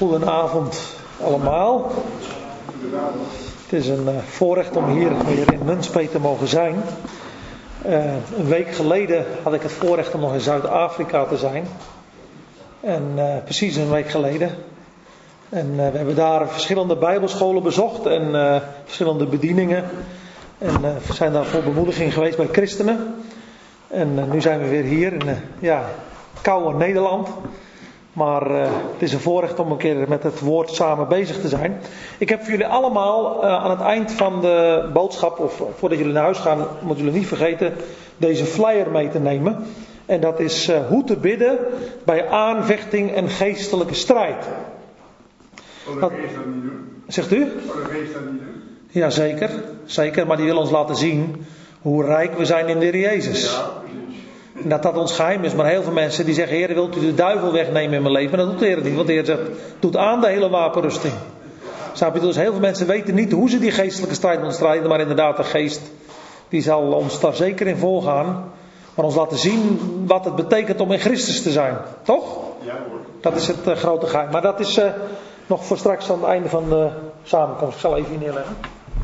Goedenavond allemaal. Het is een voorrecht om hier weer in Nunspeet te mogen zijn. Een week geleden had ik het voorrecht om nog in Zuid-Afrika te zijn. En precies een week geleden. En we hebben daar verschillende bijbelscholen bezocht en verschillende bedieningen. En we zijn daar voor bemoediging geweest bij christenen. En nu zijn we weer hier in koude Nederland. Maar het is een voorrecht om een keer met het woord samen bezig te zijn. Ik heb voor jullie allemaal aan het eind van de boodschap, of voordat jullie naar huis gaan, moeten jullie niet vergeten deze flyer mee te nemen. En dat is hoe te bidden bij aanvechting en geestelijke strijd. Zal de geest dat niet doen? Zegt u? Zal de geest dat niet doen? Ja, zeker. Maar die wil ons laten zien hoe rijk we zijn in de Heer Jezus. Ja, precies. En dat ons geheim is. Maar heel veel mensen die zeggen: Heer, wilt u de duivel wegnemen in mijn leven? Maar dat doet de Heer niet. Want de Heer zegt: doet aan de hele wapenrusting. Snap je? Dus heel veel mensen weten niet hoe ze die geestelijke strijd moeten strijden. Maar inderdaad, de geest die zal ons daar zeker in voorgaan. Maar ons laten zien wat het betekent om in Christus te zijn. Toch? Ja hoor. Dat is het grote geheim. Maar dat is nog voor straks aan het einde van de samenkomst. Ik zal even hier neerleggen.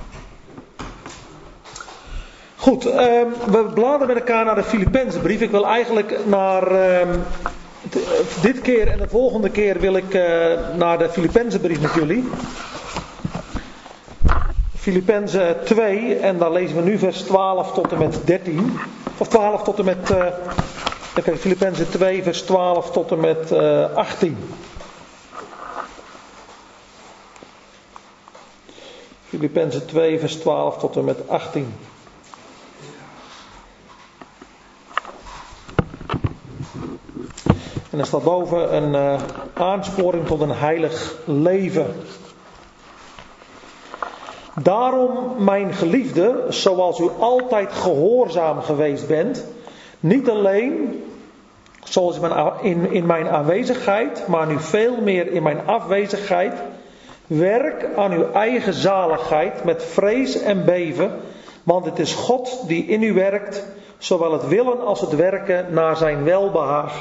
Goed, we bladeren met elkaar naar de Filippenzenbrief. Ik wil eigenlijk naar dit keer en de volgende keer wil ik naar de Filippenzenbrief met jullie. Filippenzen 2 en dan lezen we nu vers 12 tot en met 13. Of 12 tot en met... Filippenzen 2 vers 12 tot en met 18. Filippenzen 2 vers 12 tot en met 18. En er staat boven een aansporing tot een heilig leven. Daarom, mijn geliefde, zoals u altijd gehoorzaam geweest bent, niet alleen zoals in mijn aanwezigheid, maar nu veel meer in mijn afwezigheid, werk aan uw eigen zaligheid met vrees en beven, want het is God die in u werkt, zowel het willen als het werken naar zijn welbehaag.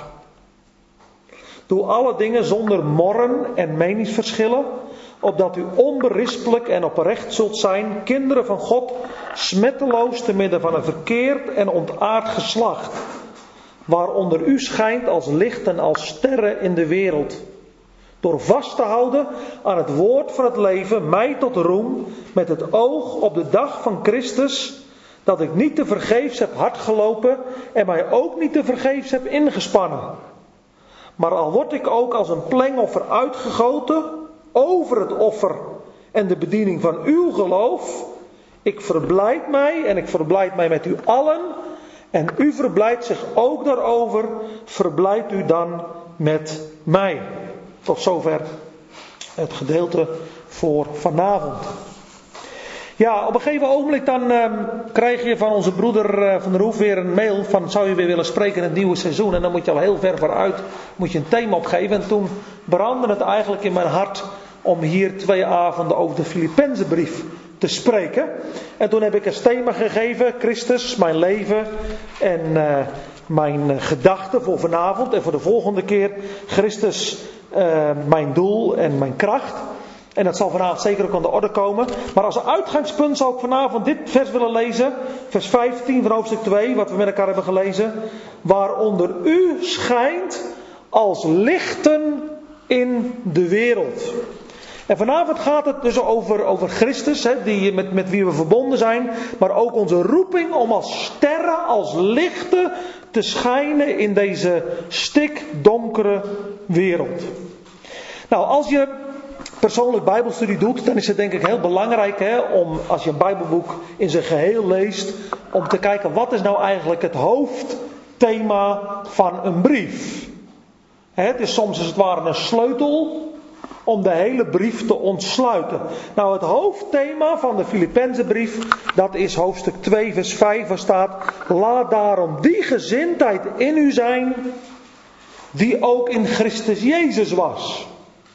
Doe alle dingen zonder morren en meningsverschillen, opdat u onberispelijk en oprecht zult zijn, kinderen van God, smetteloos te midden van een verkeerd en ontaard geslacht, waaronder u schijnt als lichten, als sterren in de wereld. Door vast te houden aan het woord van het leven, mij tot roem, met het oog op de dag van Christus, dat ik niet tevergeefs heb hardgelopen en mij ook niet tevergeefs heb ingespannen. Maar al word ik ook als een plengoffer uitgegoten over het offer en de bediening van uw geloof, ik verblijd mij en ik verblijd mij met u allen en u verblijdt zich ook daarover, verblijdt u dan met mij. Tot zover het gedeelte voor vanavond. Ja, op een gegeven ogenblik dan krijg je van onze broeder Van der Hoef weer een mail van: zou je weer willen spreken in het nieuwe seizoen? En dan moet je al heel ver vooruit, moet je een thema opgeven. En toen brandde het eigenlijk in mijn hart om hier 2 avonden over de Filippenzenbrief te spreken. En toen heb ik als thema gegeven: Christus, mijn leven en mijn gedachten voor vanavond. En voor de volgende keer: Christus, mijn doel en mijn kracht. En dat zal vanavond zeker ook aan de orde komen. Maar als uitgangspunt zou ik vanavond dit vers willen lezen. Vers 15 van hoofdstuk 2, wat we met elkaar hebben gelezen. Waaronder u schijnt als lichten in de wereld. En vanavond gaat het dus over Christus, met wie we verbonden zijn. Maar ook onze roeping om als sterren, als lichten te schijnen in deze stikdonkere wereld. Nou, als je persoonlijk bijbelstudie doet, dan is het denk ik heel belangrijk om, als je een bijbelboek in zijn geheel leest, om te kijken wat is nou eigenlijk het hoofdthema van een brief. Het is soms als het ware een sleutel om de hele brief te ontsluiten. Nou, het hoofdthema van de Filippenzenbrief, dat is hoofdstuk 2 vers 5, waar staat: laat daarom die gezindheid in u zijn, die ook in Christus Jezus was.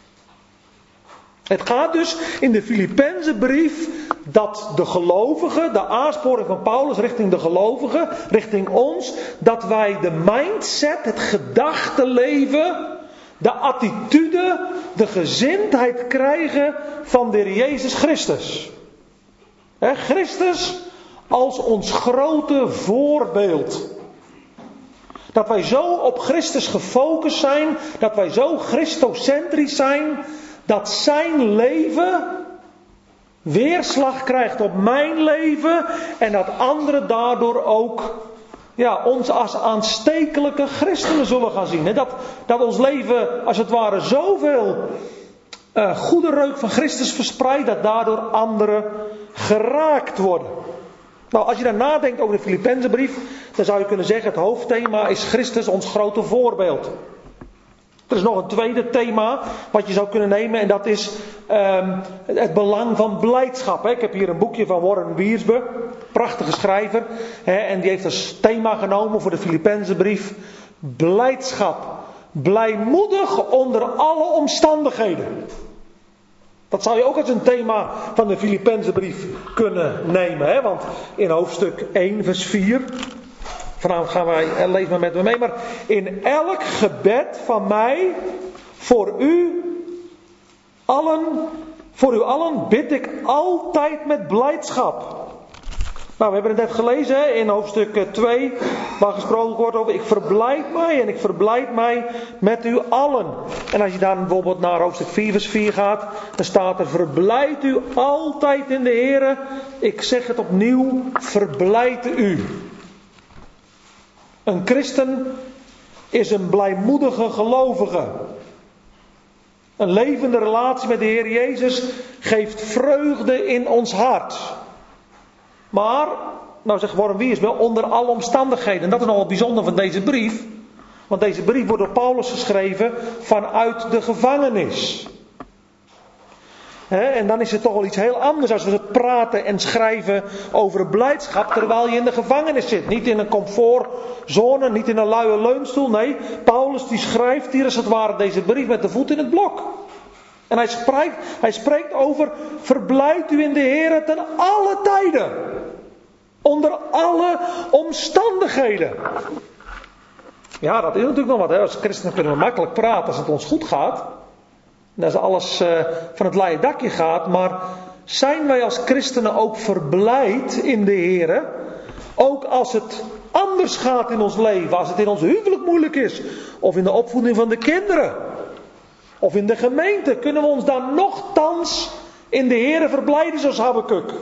Het gaat dus in de Filippenzenbrief dat de gelovigen, de aansporing van Paulus richting de gelovigen, richting ons, dat wij de mindset, het gedachtenleven de attitude, de gezindheid krijgen van de Heer Jezus Christus. Christus als ons grote voorbeeld. Dat wij zo op Christus gefocust zijn, dat wij zo christocentrisch zijn, dat zijn leven weerslag krijgt op mijn leven en dat anderen daardoor ook ons als aanstekelijke christenen zullen gaan zien. Dat ons leven als het ware zoveel goede reuk van Christus verspreidt, dat daardoor anderen geraakt worden. Nou, als je dan nadenkt over de Filippenzenbrief, dan zou je kunnen zeggen, het hoofdthema is Christus ons grote voorbeeld. Er is nog een tweede thema wat je zou kunnen nemen en dat is het belang van blijdschap. Ik heb hier een boekje van Warren Wiersbe, prachtige schrijver, en die heeft als thema genomen voor de Filippenzenbrief blijdschap. Blijmoedig onder alle omstandigheden. Dat zou je ook als een thema van de Filippenzenbrief kunnen nemen. Want in hoofdstuk 1 vers 4... Vanavond gaan wij, lees maar met me mee. Maar in elk gebed van mij voor u allen bid ik altijd met blijdschap. Nou, we hebben het net gelezen in hoofdstuk 2. Waar gesproken wordt over ik verblijd mij en ik verblijd mij met u allen. En als je dan bijvoorbeeld naar hoofdstuk 4 vers 4 gaat. Dan staat er verblijd u altijd in de Heere. Ik zeg het opnieuw, verblijd u. Een christen is een blijmoedige gelovige. Een levende relatie met de Heer Jezus geeft vreugde in ons hart. Maar, nou zegt Warren Wiersbe, onder alle omstandigheden. En dat is nogal bijzonder van deze brief. Want deze brief wordt door Paulus geschreven vanuit de gevangenis. En dan is het toch wel iets heel anders als we praten en schrijven over blijdschap terwijl je in de gevangenis zit. Niet in een comfortzone, niet in een luie leunstoel. Nee, Paulus die schrijft hier als het ware deze brief met de voet in het blok. En hij spreekt over verblijd u in de Heer ten alle tijden. Onder alle omstandigheden. Ja, dat is natuurlijk nog wat. Als christenen kunnen we makkelijk praten als het ons goed gaat. En als alles van het leien dakje gaat. Maar zijn wij als christenen ook verblijd in de Heer? Ook als het anders gaat in ons leven. Als het in ons huwelijk moeilijk is. Of in de opvoeding van de kinderen. Of in de gemeente. Kunnen we ons dan nochtans in de Heer verblijden zoals Habakuk?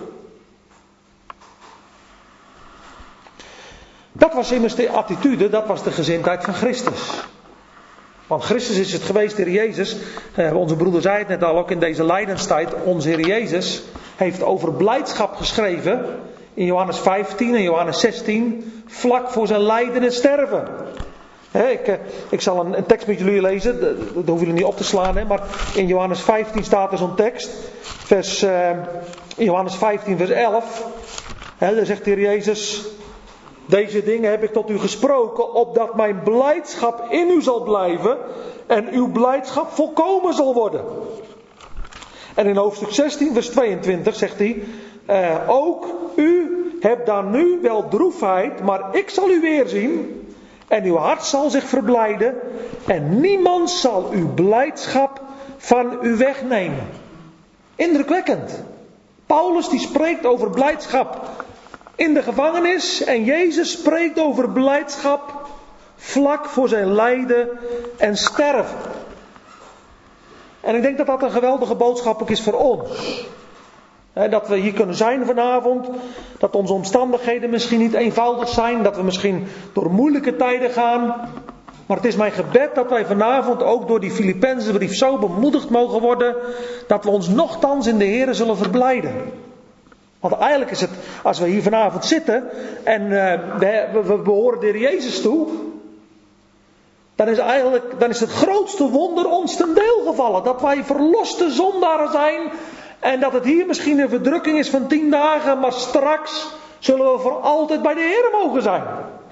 Dat was immers de attitude. Dat was de gezindheid van Christus. Want Christus is het geweest, de Heer Jezus. Onze broeder zei het net al, ook in deze lijdenstijd. Onze Heer Jezus heeft over blijdschap geschreven. In Johannes 15 en Johannes 16. Vlak voor zijn lijden en sterven. Ik zal een tekst met jullie lezen. Dat hoeven jullie niet op te slaan. Maar in Johannes 15 staat er zo'n tekst. In Johannes 15 vers 11. Daar zegt de Heer Jezus... Deze dingen heb ik tot u gesproken, opdat mijn blijdschap in u zal blijven en uw blijdschap volkomen zal worden. En in hoofdstuk 16 vers 22 zegt hij, ook u hebt dan nu wel droefheid, maar ik zal u weerzien en uw hart zal zich verblijden en niemand zal uw blijdschap van u wegnemen. Indrukwekkend. Paulus die spreekt over blijdschap in de gevangenis en Jezus spreekt over blijdschap vlak voor zijn lijden en sterven. En ik denk dat dat een geweldige boodschap ook is voor ons. Dat we hier kunnen zijn vanavond, dat onze omstandigheden misschien niet eenvoudig zijn, dat we misschien door moeilijke tijden gaan. Maar het is mijn gebed dat wij vanavond ook door die Filippenzenbrief zo bemoedigd mogen worden, dat we ons nochtans in de Heer zullen verblijden. Want eigenlijk is het, als we hier vanavond zitten en we behoren de Heer Jezus toe, dan is het grootste wonder ons ten deel gevallen. Dat wij verloste zondaren zijn en dat het hier misschien een verdrukking is van 10 dagen, maar straks zullen we voor altijd bij de Heer mogen zijn.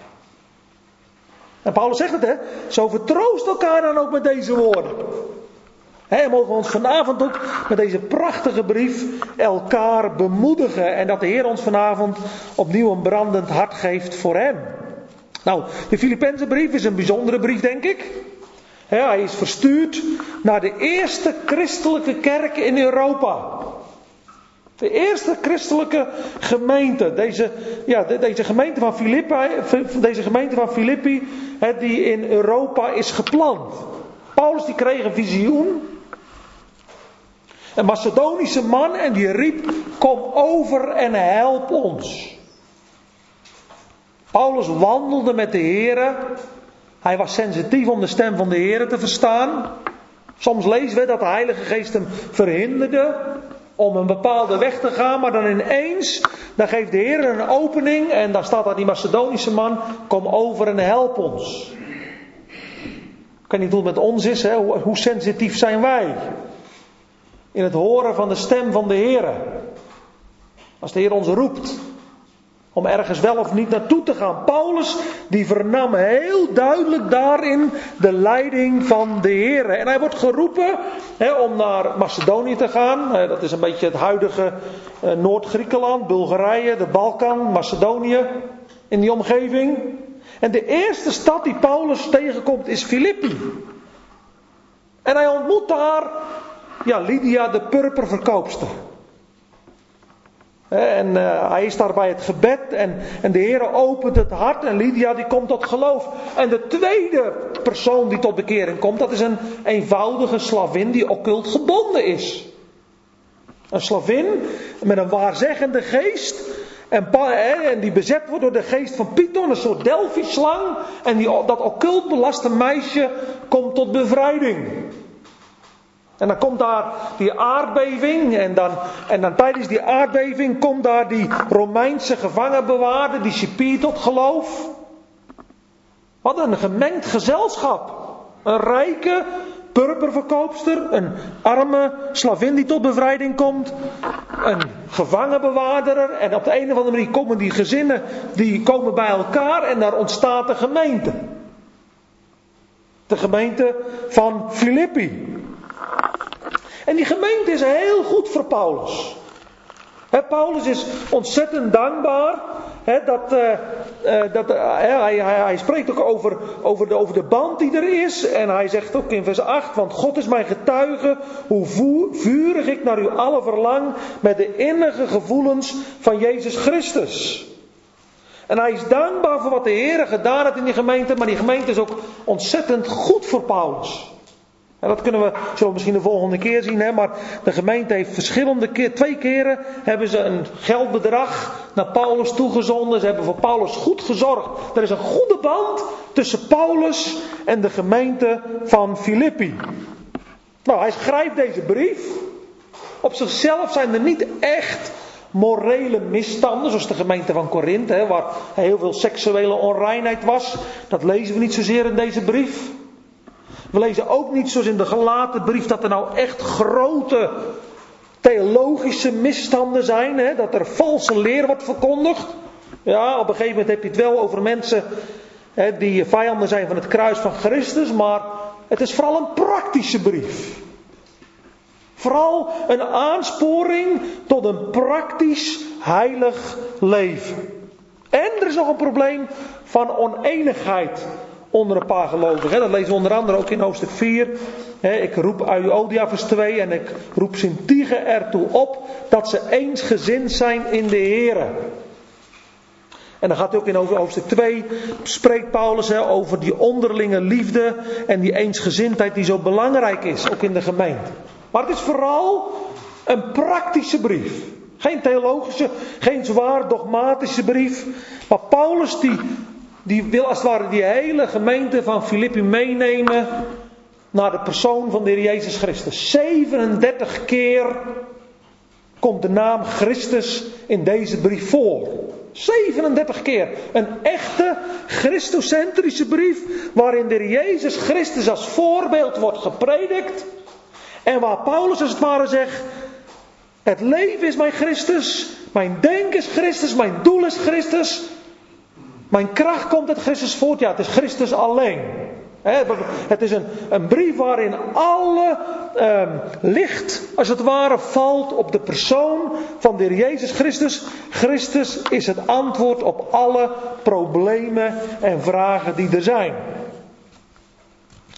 En Paulus zegt het, zo vertroost elkaar dan ook met deze woorden. En mogen we ons vanavond ook met deze prachtige brief elkaar bemoedigen. En dat de Heer ons vanavond opnieuw een brandend hart geeft voor hem. Nou, de Filippenzenbrief is een bijzondere brief, denk ik. Hij is verstuurd naar de eerste christelijke kerk in Europa. De eerste christelijke gemeente. Deze gemeente van Filippi, die in Europa is geplant. Paulus die kreeg een visioen. Een Macedonische man en die riep: kom over en help ons. Paulus wandelde met de Here. Hij was sensitief om de stem van de Here te verstaan. Soms lezen we dat de Heilige Geest hem verhinderde om een bepaalde weg te gaan. Maar dan ineens, dan geeft de Heer een opening. En dan staat daar die Macedonische man: kom over en help ons. Ik weet niet hoe het met ons is. Hoe sensitief zijn wij in het horen van de stem van de Heer. Als de Heer ons roept om ergens wel of niet naartoe te gaan. Paulus die vernam heel duidelijk daarin de leiding van de Heer. En hij wordt geroepen om naar Macedonië te gaan. Dat is een beetje het huidige Noord-Griekenland, Bulgarije, de Balkan, Macedonië, in die omgeving. En de eerste stad die Paulus tegenkomt is Filippi. En hij ontmoet daar Lydia, de purperverkoopster. En hij is daar bij het gebed en de Heer opent het hart en Lydia die komt tot geloof. En de tweede persoon die tot bekering komt, dat is een eenvoudige slavin die occult gebonden is. Een slavin met een waarzeggende geest en die bezet wordt door de geest van Python, een soort Delphi-slang. En dat occult belaste meisje komt tot bevrijding. En dan komt daar die aardbeving en dan tijdens die aardbeving komt daar die Romeinse gevangenbewaarder, die Scipier, tot geloof. Wat een gemengd gezelschap. Een rijke purperverkoopster, een arme slavin die tot bevrijding komt, een gevangenbewaarder. En op de een of andere manier komen die gezinnen die komen bij elkaar en daar ontstaat de gemeente. De gemeente van Filippi. En die gemeente is heel goed voor Paulus. Paulus is ontzettend dankbaar. Hij spreekt ook over de band die er is. En hij zegt ook in vers 8. Want God is mijn getuige. Hoe vurig ik naar u allen verlang. Met de innige gevoelens van Jezus Christus. En hij is dankbaar voor wat de Heer gedaan heeft in die gemeente. Maar die gemeente is ook ontzettend goed voor Paulus. En dat zullen we misschien de volgende keer zien. Maar de gemeente heeft 2 keren hebben ze een geldbedrag naar Paulus toegezonden. Ze hebben voor Paulus goed gezorgd. Er is een goede band tussen Paulus en de gemeente van Filippi. Nou, hij schrijft deze brief. Op zichzelf zijn er niet echt morele misstanden, zoals de gemeente van Korinthe, waar heel veel seksuele onreinheid was. Dat lezen we niet zozeer in deze brief. We lezen ook niet zoals in de Galatenbrief dat er nou echt grote theologische misstanden zijn. Dat er valse leer wordt verkondigd. Ja, op een gegeven moment heb je het wel over mensen die vijanden zijn van het kruis van Christus. Maar het is vooral een praktische brief. Vooral een aansporing tot een praktisch heilig leven. En er is nog een probleem van oneenigheid onder een paar gelovigen. Dat lezen we onder andere ook in hoofdstuk 4. Ik roep Euodia vers 2 en ik roep Syntyche ertoe op dat ze eensgezind zijn in de Here. En dan gaat hij ook in hoofdstuk 2, spreekt Paulus over die onderlinge liefde en die eensgezindheid die zo belangrijk is, ook in de gemeente. Maar het is vooral een praktische brief. Geen theologische, geen zwaar dogmatische brief. Maar Paulus die wil als het ware die hele gemeente van Filippi meenemen naar de persoon van de Heer Jezus Christus. 37 keer komt de naam Christus in deze brief voor. 37 keer. Een echte Christocentrische brief waarin de Heer Jezus Christus als voorbeeld wordt gepredikt. En waar Paulus als het ware zegt: het leven is mijn Christus, mijn denken is Christus, mijn doel is Christus. Mijn kracht komt uit Christus voort. Ja, het is Christus alleen. Het is een brief waarin alle licht, als het ware, valt op de persoon van de Heer Jezus Christus. Christus is het antwoord op alle problemen en vragen die er zijn.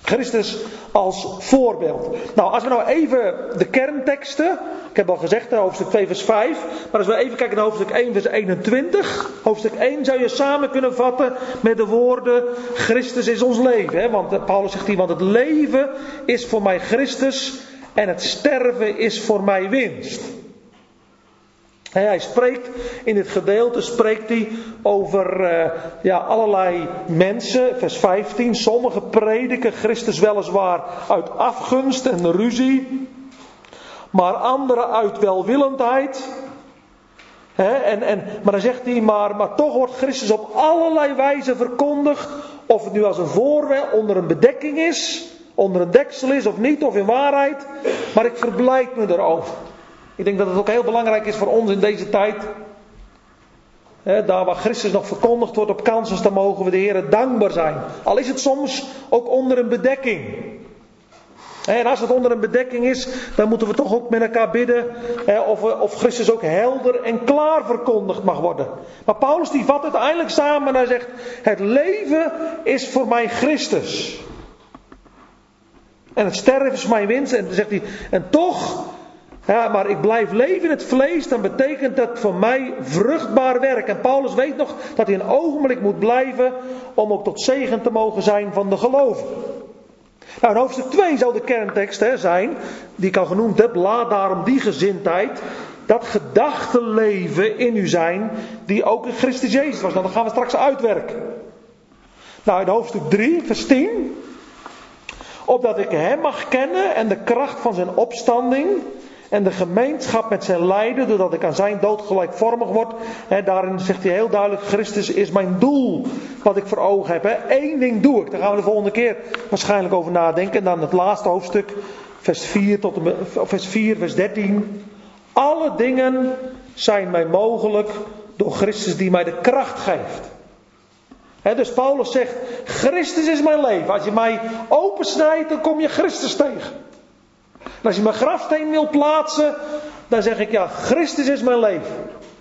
Christus als voorbeeld. Nou, als we nou even de kernteksten, ik heb al gezegd, hoofdstuk 2 vers 5, maar als we even kijken naar hoofdstuk 1 vers 21. Hoofdstuk 1 zou je samen kunnen vatten met de woorden, Christus is ons leven. Hè? Want Paulus zegt hier, want het leven is voor mij Christus en het sterven is voor mij winst. Hij spreekt in dit gedeelte over allerlei mensen. Vers 15. Sommigen prediken Christus weliswaar uit afgunst en ruzie. Maar anderen uit welwillendheid. Maar dan zegt hij, maar toch wordt Christus op allerlei wijzen verkondigd. Of het nu als een voorwerp onder een bedekking is. Onder een deksel is of niet, of in waarheid. Maar ik verblijd me erover. Ik denk dat het ook heel belangrijk is voor ons in deze tijd. Daar waar Christus nog verkondigd wordt op kansels, dan mogen we de Heer dankbaar zijn. Al is het soms ook onder een bedekking. En als het onder een bedekking is, dan moeten we toch ook met elkaar bidden of Christus ook helder en klaar verkondigd mag worden. Maar Paulus die vat het uiteindelijk samen en hij zegt, het leven is voor mij Christus. En het sterven is mijn winst. En dan zegt hij, en toch... maar ik blijf leven in het vlees, dan betekent dat voor mij vruchtbaar werk. En Paulus weet nog dat hij een ogenblik moet blijven om ook tot zegen te mogen zijn van de gelovigen. Nou, in hoofdstuk 2 zou de kerntekst zijn, die ik al genoemd heb, laat daarom die gezindheid, dat gedachtenleven in u zijn, die ook in Christus Jezus was. Nou, dat gaan we straks uitwerken. Nou, in hoofdstuk 3, vers 10, opdat ik hem mag kennen en de kracht van zijn opstanding en de gemeenschap met zijn lijden, doordat ik aan zijn dood gelijkvormig word. Daarin zegt hij heel duidelijk, Christus is mijn doel, wat ik voor ogen heb. Eén ding doe ik, daar gaan we de volgende keer waarschijnlijk over nadenken. En dan het laatste hoofdstuk, vers 4, vers 13. Alle dingen zijn mij mogelijk door Christus die mij de kracht geeft. Dus Paulus zegt, Christus is mijn leven. Als je mij opensnijdt, dan kom je Christus tegen. En als je mijn grafsteen wil plaatsen, dan zeg ik, ja, Christus is mijn leven.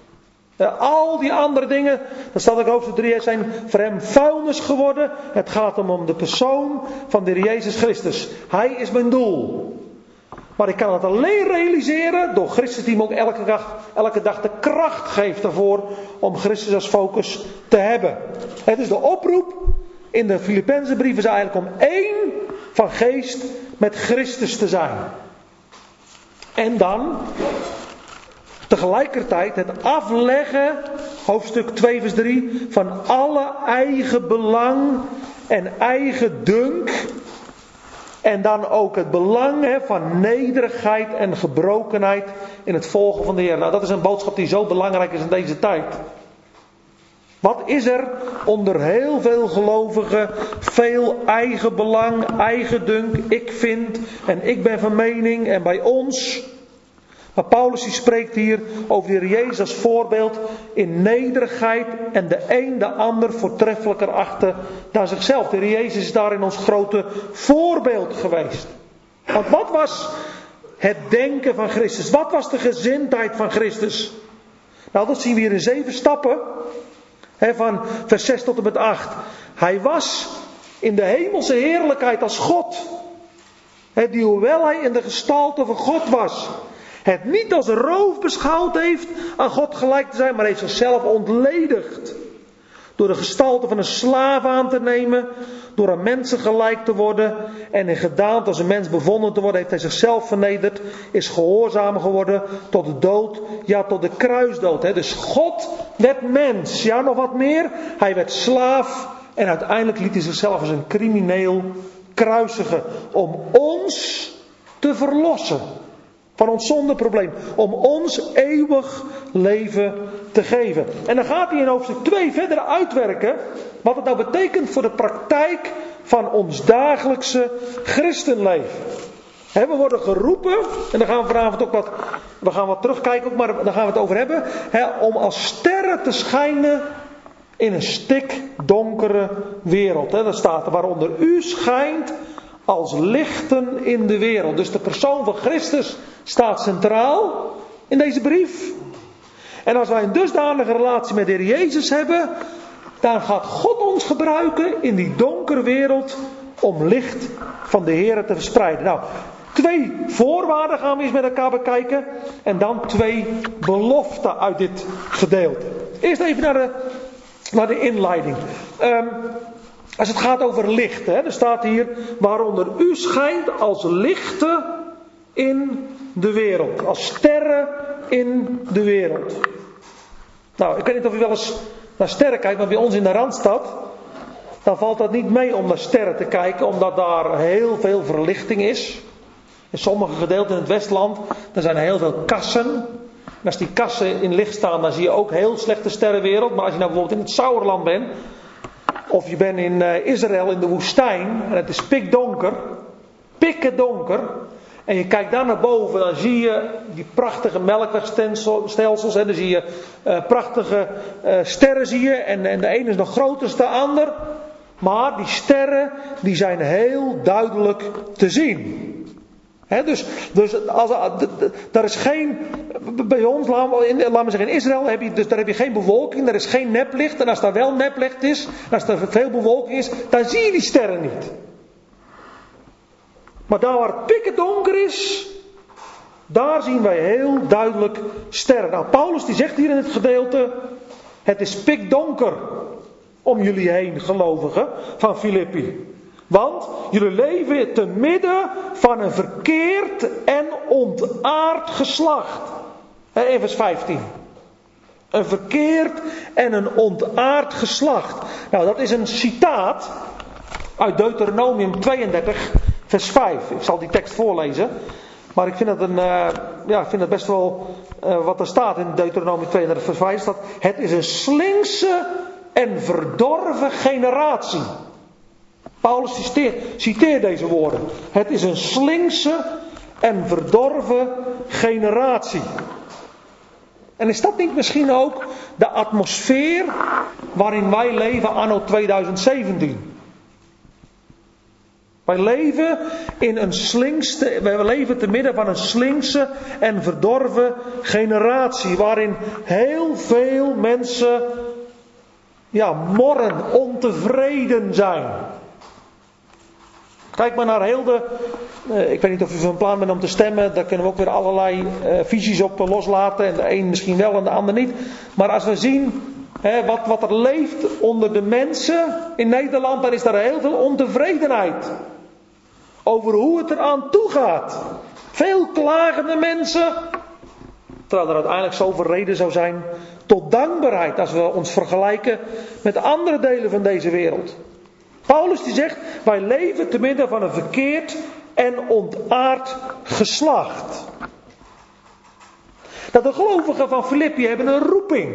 Al die andere dingen, dat staat ook in hoofdstuk 3, zijn voor hem vuilnis geworden. Het gaat om de persoon van de Heer Jezus Christus. Hij is mijn doel. Maar ik kan het alleen realiseren door Christus die me ook elke dag de kracht geeft ervoor om Christus als focus te hebben. Het is de oproep in de Filippenzenbrief is eigenlijk om één van geest met Christus te zijn. En dan tegelijkertijd het afleggen, hoofdstuk 2 vers 3, van alle eigen belang en eigen dunk. En dan ook het belang van nederigheid en gebrokenheid in het volgen van de Heer. Nou, dat is een boodschap die zo belangrijk is in deze tijd. Wat is er onder heel veel gelovigen? Veel eigen belang, eigen dunk, ik vind en ik ben van mening en bij ons. Maar Paulus die spreekt hier over de Heer Jezus als voorbeeld in nederigheid en de een de ander voortreffelijker achter dan zichzelf. De Heer Jezus is daarin ons grote voorbeeld geweest. Want wat was het denken van Christus? Wat was de gezindheid van Christus? Nou, dat zien we hier in 7 stappen. Van vers 6 tot en met 8. Hij was in de hemelse heerlijkheid als God. Die hoewel hij in de gestalte van God was, het niet als roof beschouwd heeft aan God gelijk te zijn, maar heeft zichzelf ontledigd. Door de gestalte van een slaaf aan te nemen, door aan mensen gelijk te worden en in gedaante als een mens bevonden te worden, heeft hij zichzelf vernederd, is gehoorzaam geworden tot de dood, ja tot de kruisdood. Dus God werd mens, ja nog wat meer, hij werd slaaf en uiteindelijk liet hij zichzelf als een crimineel kruisigen om ons te verlossen. Van ons zondeprobleem. Om ons eeuwig leven te geven. En dan gaat hij in hoofdstuk 2 verder uitwerken. Wat het nou betekent voor de praktijk van ons dagelijkse christenleven. We worden geroepen. En daar gaan we vanavond ook we gaan wat terugkijken ook, maar daar gaan we het over hebben. Om als sterren te schijnen in een stikdonkere wereld. Dat staat er, waaronder u schijnt als lichten in de wereld. Dus de persoon van Christus staat centraal in deze brief. En als wij een dusdanige relatie met de Heer Jezus hebben, dan gaat God ons gebruiken in die donkere wereld om licht van de Heere te verspreiden. Nou, 2 voorwaarden gaan we eens met elkaar bekijken. En dan 2 beloften uit dit gedeelte. Eerst even naar de inleiding. Als het gaat over licht. Er staat hier, waaronder u schijnt als lichten in de wereld. Als sterren in de wereld. Nou, ik weet niet of u wel eens naar sterren kijkt. Maar bij ons in de Randstad, dan valt dat niet mee om naar sterren te kijken. Omdat daar heel veel verlichting is. In sommige gedeelten in het Westland, daar zijn heel veel kassen. En als die kassen in licht staan, dan zie je ook heel slechte sterrenwereld. Maar als je nou bijvoorbeeld in het Sauerland bent, of je bent in Israël in de woestijn, en het is pikdonker, pikkendonker, en je kijkt daar naar boven, dan zie je die prachtige melkwegstelsels, en dan zie je prachtige sterren zie je, en de ene is nog groter dan de ander. Maar die sterren, die zijn heel duidelijk te zien. Dus daar is geen, bij ons, laten we zeggen, in Israël daar heb je geen bewolking, er is geen neplicht. En als daar wel neplicht is, als er veel bewolking is, dan zie je die sterren niet. Maar daar waar het pikkendonker is, daar zien wij heel duidelijk sterren. Nou, Paulus die zegt hier in het gedeelte, het is pikdonker om jullie heen, gelovigen van Filippi. Want jullie leven te midden van een verkeerd en ontaard geslacht. In vers 15. Een verkeerd en een ontaard geslacht. Nou, dat is een citaat uit Deuteronomium 32, vers 5. Ik zal die tekst voorlezen. Maar ik vind het best wel wat er staat in Deuteronomium 32, vers 5. Staat, het is een slinkse en verdorven generatie. Paulus citeert deze woorden. Het is een slinkse en verdorven generatie. En is dat niet misschien ook de atmosfeer waarin wij leven anno 2017? Wij leven wij leven te midden van een slinkse en verdorven generatie. Waarin heel veel mensen morren, ontevreden zijn. Kijk maar naar heel ik weet niet of u van plan bent om te stemmen. Daar kunnen we ook weer allerlei visies op loslaten. En de een misschien wel en de ander niet. Maar als we zien wat er leeft onder de mensen in Nederland, dan is daar heel veel ontevredenheid. Over hoe het eraan toe gaat. Veel klagende mensen. Terwijl er uiteindelijk zoveel reden zou zijn tot dankbaarheid. Als we ons vergelijken met andere delen van deze wereld. Paulus die zegt, wij leven te midden van een verkeerd en ontaard geslacht. Dat de gelovigen van Filippi hebben een roeping.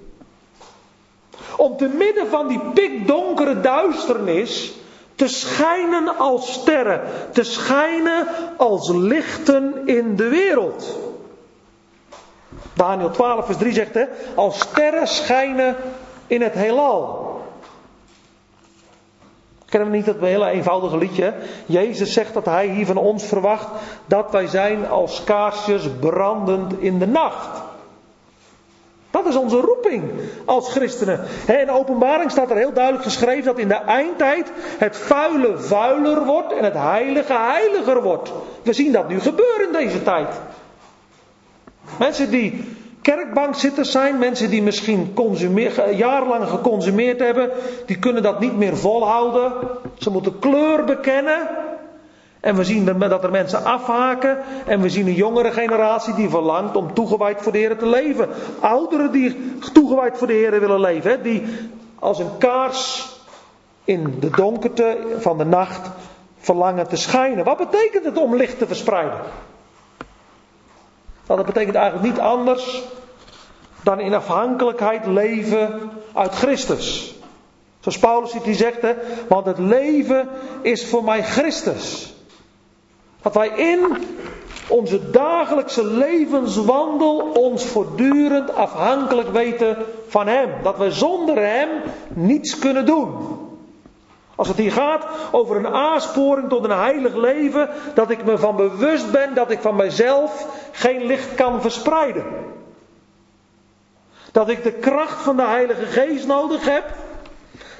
Om te midden van die pikdonkere duisternis te schijnen als sterren. Te schijnen als lichten in de wereld. Daniel 12 vers 3 zegt, als sterren schijnen in het heelal. Kennen we niet dat hele eenvoudige liedje? Jezus zegt dat hij hier van ons verwacht dat wij zijn als kaarsjes brandend in de nacht. Dat is onze roeping als christenen. In Openbaring staat er heel duidelijk geschreven dat in de eindtijd het vuile vuiler wordt en het heilige heiliger wordt. We zien dat nu gebeuren in deze tijd. Mensen die kerkbankzitters zijn, mensen die misschien jarenlang geconsumeerd hebben, die kunnen dat niet meer volhouden. Ze moeten kleur bekennen. En we zien dat er mensen afhaken. En we zien een jongere generatie die verlangt om toegewijd voor de Heer te leven. Ouderen die toegewijd voor de Heer willen leven. Die als een kaars in de donkerte van de nacht verlangen te schijnen. Wat betekent het om licht te verspreiden? Nou, dat betekent eigenlijk niet anders dan in afhankelijkheid leven uit Christus. Zoals Paulus die zegt, want het leven is voor mij Christus. Dat wij in onze dagelijkse levenswandel ons voortdurend afhankelijk weten van Hem. Dat wij zonder Hem niets kunnen doen. Als het hier gaat over een aansporing tot een heilig leven, dat ik me van bewust ben dat ik van mijzelf geen licht kan verspreiden. Dat ik de kracht van de Heilige Geest nodig heb.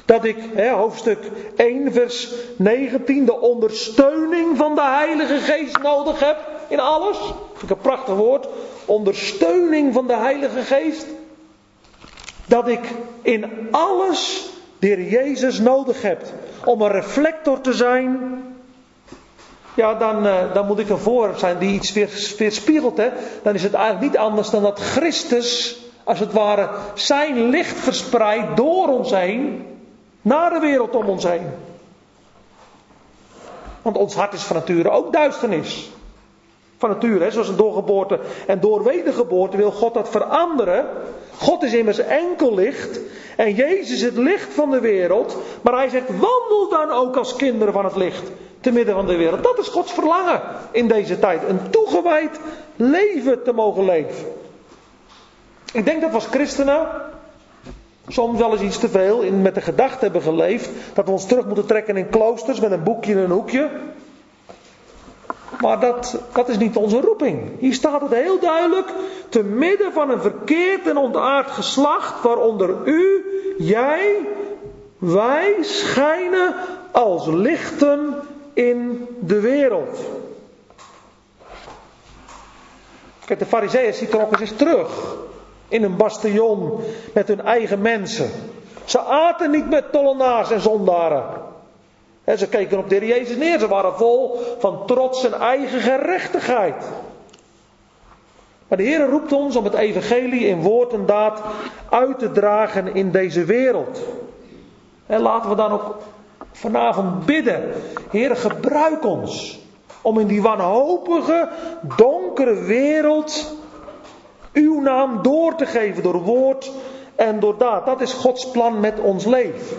Dat ik, hoofdstuk 1 vers 19, de ondersteuning van de Heilige Geest nodig heb in alles. Dat vind ik een prachtig woord. Ondersteuning van de Heilige Geest. Dat ik in alles de Heer Jezus nodig heb om een reflector te zijn. Ja, dan moet ik een voorwerp zijn die iets weerspiegelt. Dan is het eigenlijk niet anders dan dat Christus, als het ware, zijn licht verspreidt door ons heen, naar de wereld om ons heen. Want ons hart is van nature ook duisternis. Van nature, zoals een doorgeboorte en door wedergeboorte wil God dat veranderen. God is immers enkel licht en Jezus is het licht van de wereld. Maar hij zegt, wandel dan ook als kinderen van het licht te midden van de wereld. Dat is Gods verlangen in deze tijd. Een toegewijd leven te mogen leven. Ik denk dat we als christenen soms wel eens iets te veel met de gedachte hebben geleefd dat we ons terug moeten trekken in kloosters met een boekje in een hoekje. Maar dat is niet onze roeping. Hier staat het heel duidelijk. Te midden van een verkeerd en ontaard geslacht, waaronder u, jij, wij schijnen als lichten in de wereld. Kijk, de farizeeërs trokken zich terug in een bastion met hun eigen mensen. Ze aten niet met tollenaars en zondaren. En ze keken op de Heer Jezus neer. Ze waren vol van trots en eigen gerechtigheid. Maar de Heer roept ons om het evangelie in woord en daad uit te dragen in deze wereld. En laten we dan ook vanavond bidden. Heer, gebruik ons om in die wanhopige, donkere wereld uw naam door te geven door woord en door daad. Dat is Gods plan met ons leven.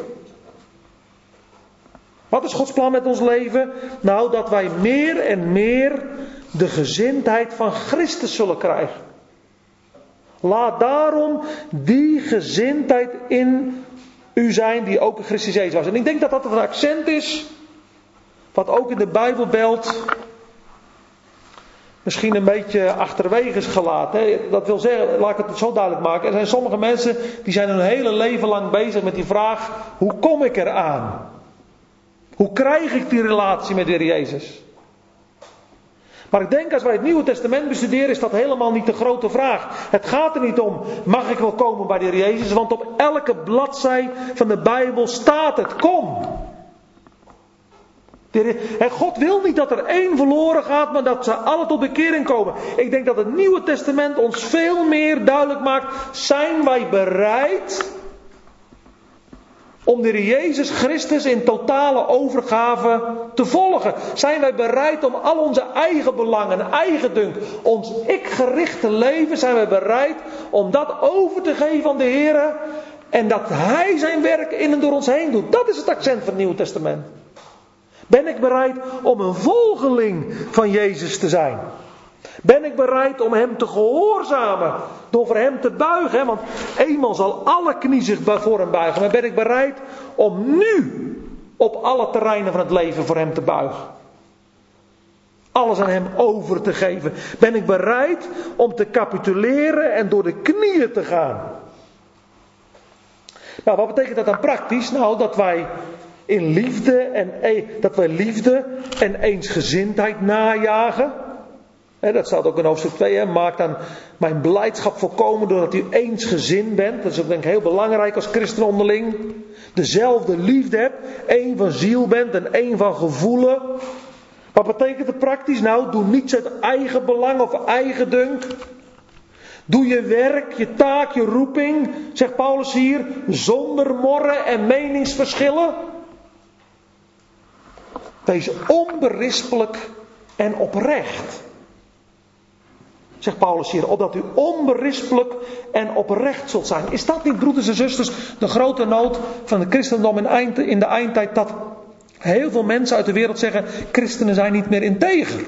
Wat is Gods plan met ons leven? Nou, dat wij meer en meer de gezindheid van Christus zullen krijgen. Laat daarom die gezindheid in u zijn die ook in Christus Jezus was. En ik denk dat dat een accent is wat ook in de Bijbelbelt misschien een beetje achterwege is gelaten. Dat wil zeggen, laat ik het zo duidelijk maken. Er zijn sommige mensen die zijn hun hele leven lang bezig met die vraag: hoe kom ik eraan? Hoe krijg ik die relatie met de Heer Jezus? Maar ik denk als wij het Nieuwe Testament bestuderen is dat helemaal niet de grote vraag. Het gaat er niet om, mag ik wel komen bij de Heer Jezus? Want op elke bladzij van de Bijbel staat het, kom. En God wil niet dat er één verloren gaat, maar dat ze alle tot bekering komen. Ik denk dat het Nieuwe Testament ons veel meer duidelijk maakt. Zijn wij bereid om de Heer Jezus Christus in totale overgave te volgen? Zijn wij bereid om al onze eigen belangen, eigen dunk, ons ik-gerichte leven, zijn wij bereid om dat over te geven aan de Heer en dat Hij zijn werk in en door ons heen doet? Dat is het accent van het Nieuwe Testament. Ben ik bereid om een volgeling van Jezus te zijn? Ben ik bereid om Hem te gehoorzamen door voor Hem te buigen? Want eenmaal zal alle knie zich voor Hem buigen. Maar ben ik bereid om nu op alle terreinen van het leven voor Hem te buigen? Alles aan Hem over te geven. Ben ik bereid om te capituleren en door de knieën te gaan? Nou, wat betekent dat dan praktisch? Nou, dat wij in liefde en eensgezindheid najagen. Dat staat ook in hoofdstuk 2. Maak dan mijn blijdschap volkomen doordat u eensgezind bent. Dat is ook denk ik heel belangrijk als christen onderling. Dezelfde liefde hebt. één van ziel bent en één van gevoelen. Wat betekent het praktisch? Nou, doe niets uit eigen belang of eigen dunk. Doe je werk, je taak, je roeping, zegt Paulus hier, zonder morren en meningsverschillen. Wees onberispelijk en oprecht. Zegt Paulus hier, opdat u onberispelijk en oprecht zult zijn. Is dat niet, broeders en zusters, de grote nood van het christendom in de eindtijd? Dat heel veel mensen uit de wereld zeggen, christenen zijn niet meer integer.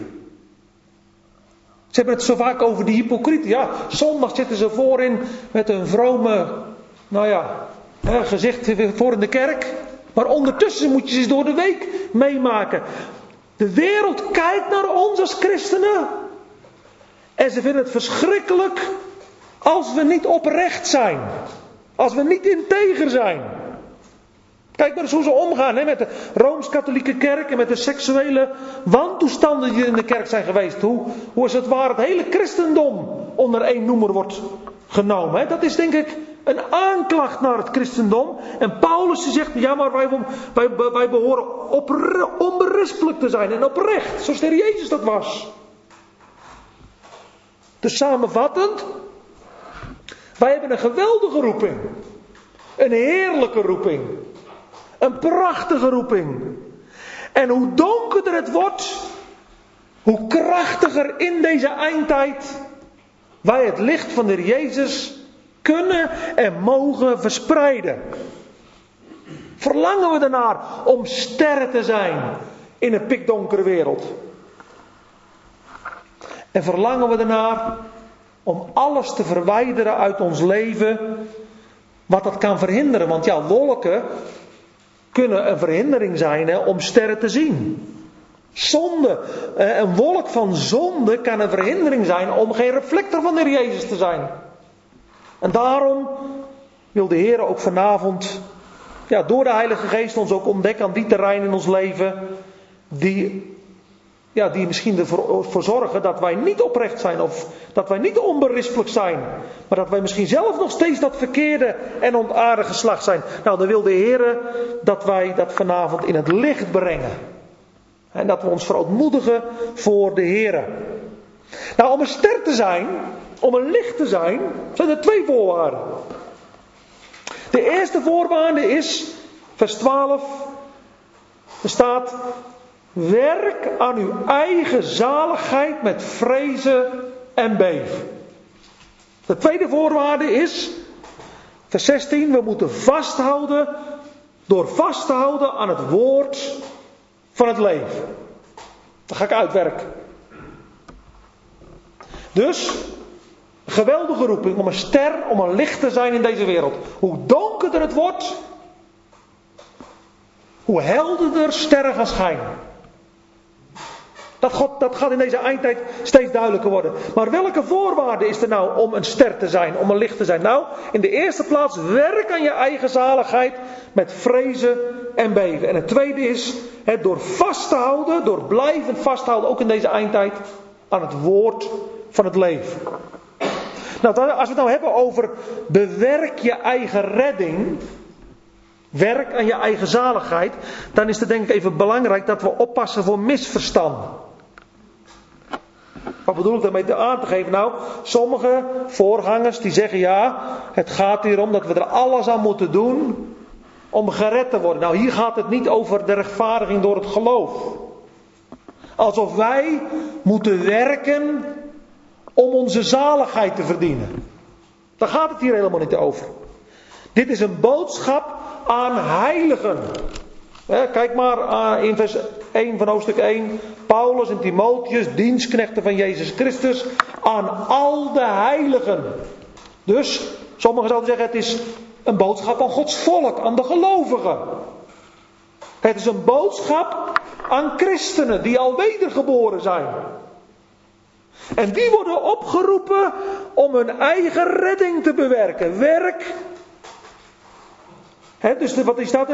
Ze hebben het zo vaak over die hypocrieten. Ja, zondag zitten ze voorin met een vrome, gezicht voor in de kerk. Maar ondertussen moet je ze eens door de week meemaken. De wereld kijkt naar ons als christenen. En ze vinden het verschrikkelijk als we niet oprecht zijn. Als we niet integer zijn. Kijk maar eens hoe ze omgaan met de Rooms-Katholieke kerk en met de seksuele wantoestanden die in de kerk zijn geweest. Hoe is het waar het hele christendom onder één noemer wordt genomen. Dat is denk ik een aanklacht naar het christendom. En Paulus die zegt, ja maar wij behoren onberispelijk te zijn en oprecht. Zoals de Heer Jezus dat was. Dus samenvattend, wij hebben een geweldige roeping. Een heerlijke roeping. Een prachtige roeping. En hoe donkerder het wordt, hoe krachtiger in deze eindtijd wij het licht van de Heer Jezus kunnen en mogen verspreiden. Verlangen we ernaar om sterren te zijn in een pikdonkere wereld? En verlangen we ernaar om alles te verwijderen uit ons leven wat dat kan verhinderen? Want ja, wolken kunnen een verhindering zijn om sterren te zien. Zonde, een wolk van zonde kan een verhindering zijn om geen reflector van de Heer Jezus te zijn. En daarom wil de Heer ook vanavond door de Heilige Geest ons ook ontdekken aan die terreinen in ons leven die misschien ervoor zorgen dat wij niet oprecht zijn of dat wij niet onberispelijk zijn. Maar dat wij misschien zelf nog steeds dat verkeerde en ontaardige geslacht zijn. Nou, dan wil de Heer dat wij dat vanavond in het licht brengen. En dat we ons verootmoedigen voor de Heer. Nou, om een ster te zijn, om een licht te zijn, zijn er 2 voorwaarden. De eerste voorwaarde is, vers 12, er staat: werk aan uw eigen zaligheid met vrezen en beven. De tweede voorwaarde is, vers 16, we moeten vasthouden, door vast te houden aan het woord van het leven. Dat ga ik uitwerken. Dus, een geweldige roeping om een ster, om een licht te zijn in deze wereld. Hoe donkerder het wordt, hoe helderder sterren gaan schijnen. Dat gaat in deze eindtijd steeds duidelijker worden. Maar welke voorwaarde is er nou om een ster te zijn, om een licht te zijn? Nou, in de eerste plaats, werk aan je eigen zaligheid met vrezen en beven. En het tweede is, door vast te houden, door blijvend vasthouden, ook in deze eindtijd, aan het woord van het leven. Nou, als we het nou hebben over bewerk je eigen redding, werk aan je eigen zaligheid, dan is het denk ik even belangrijk dat we oppassen voor misverstanden. Wat bedoel ik daarmee aan te geven? Nou, sommige voorgangers die zeggen ja, het gaat hier om dat we er alles aan moeten doen om gered te worden. Nou, hier gaat het niet over de rechtvaardiging door het geloof. Alsof wij moeten werken om onze zaligheid te verdienen. Daar gaat het hier helemaal niet over. Dit is een boodschap aan heiligen. Kijk maar in vers 1 van hoofdstuk 1. Paulus en Timotheus, dienstknechten van Jezus Christus, aan al de heiligen. Dus, sommigen zouden zeggen, het is een boodschap aan Gods volk, aan de gelovigen. Het is een boodschap aan christenen die al wedergeboren zijn. En die worden opgeroepen om hun eigen redding te bewerken. Werk. Dus wat is dat?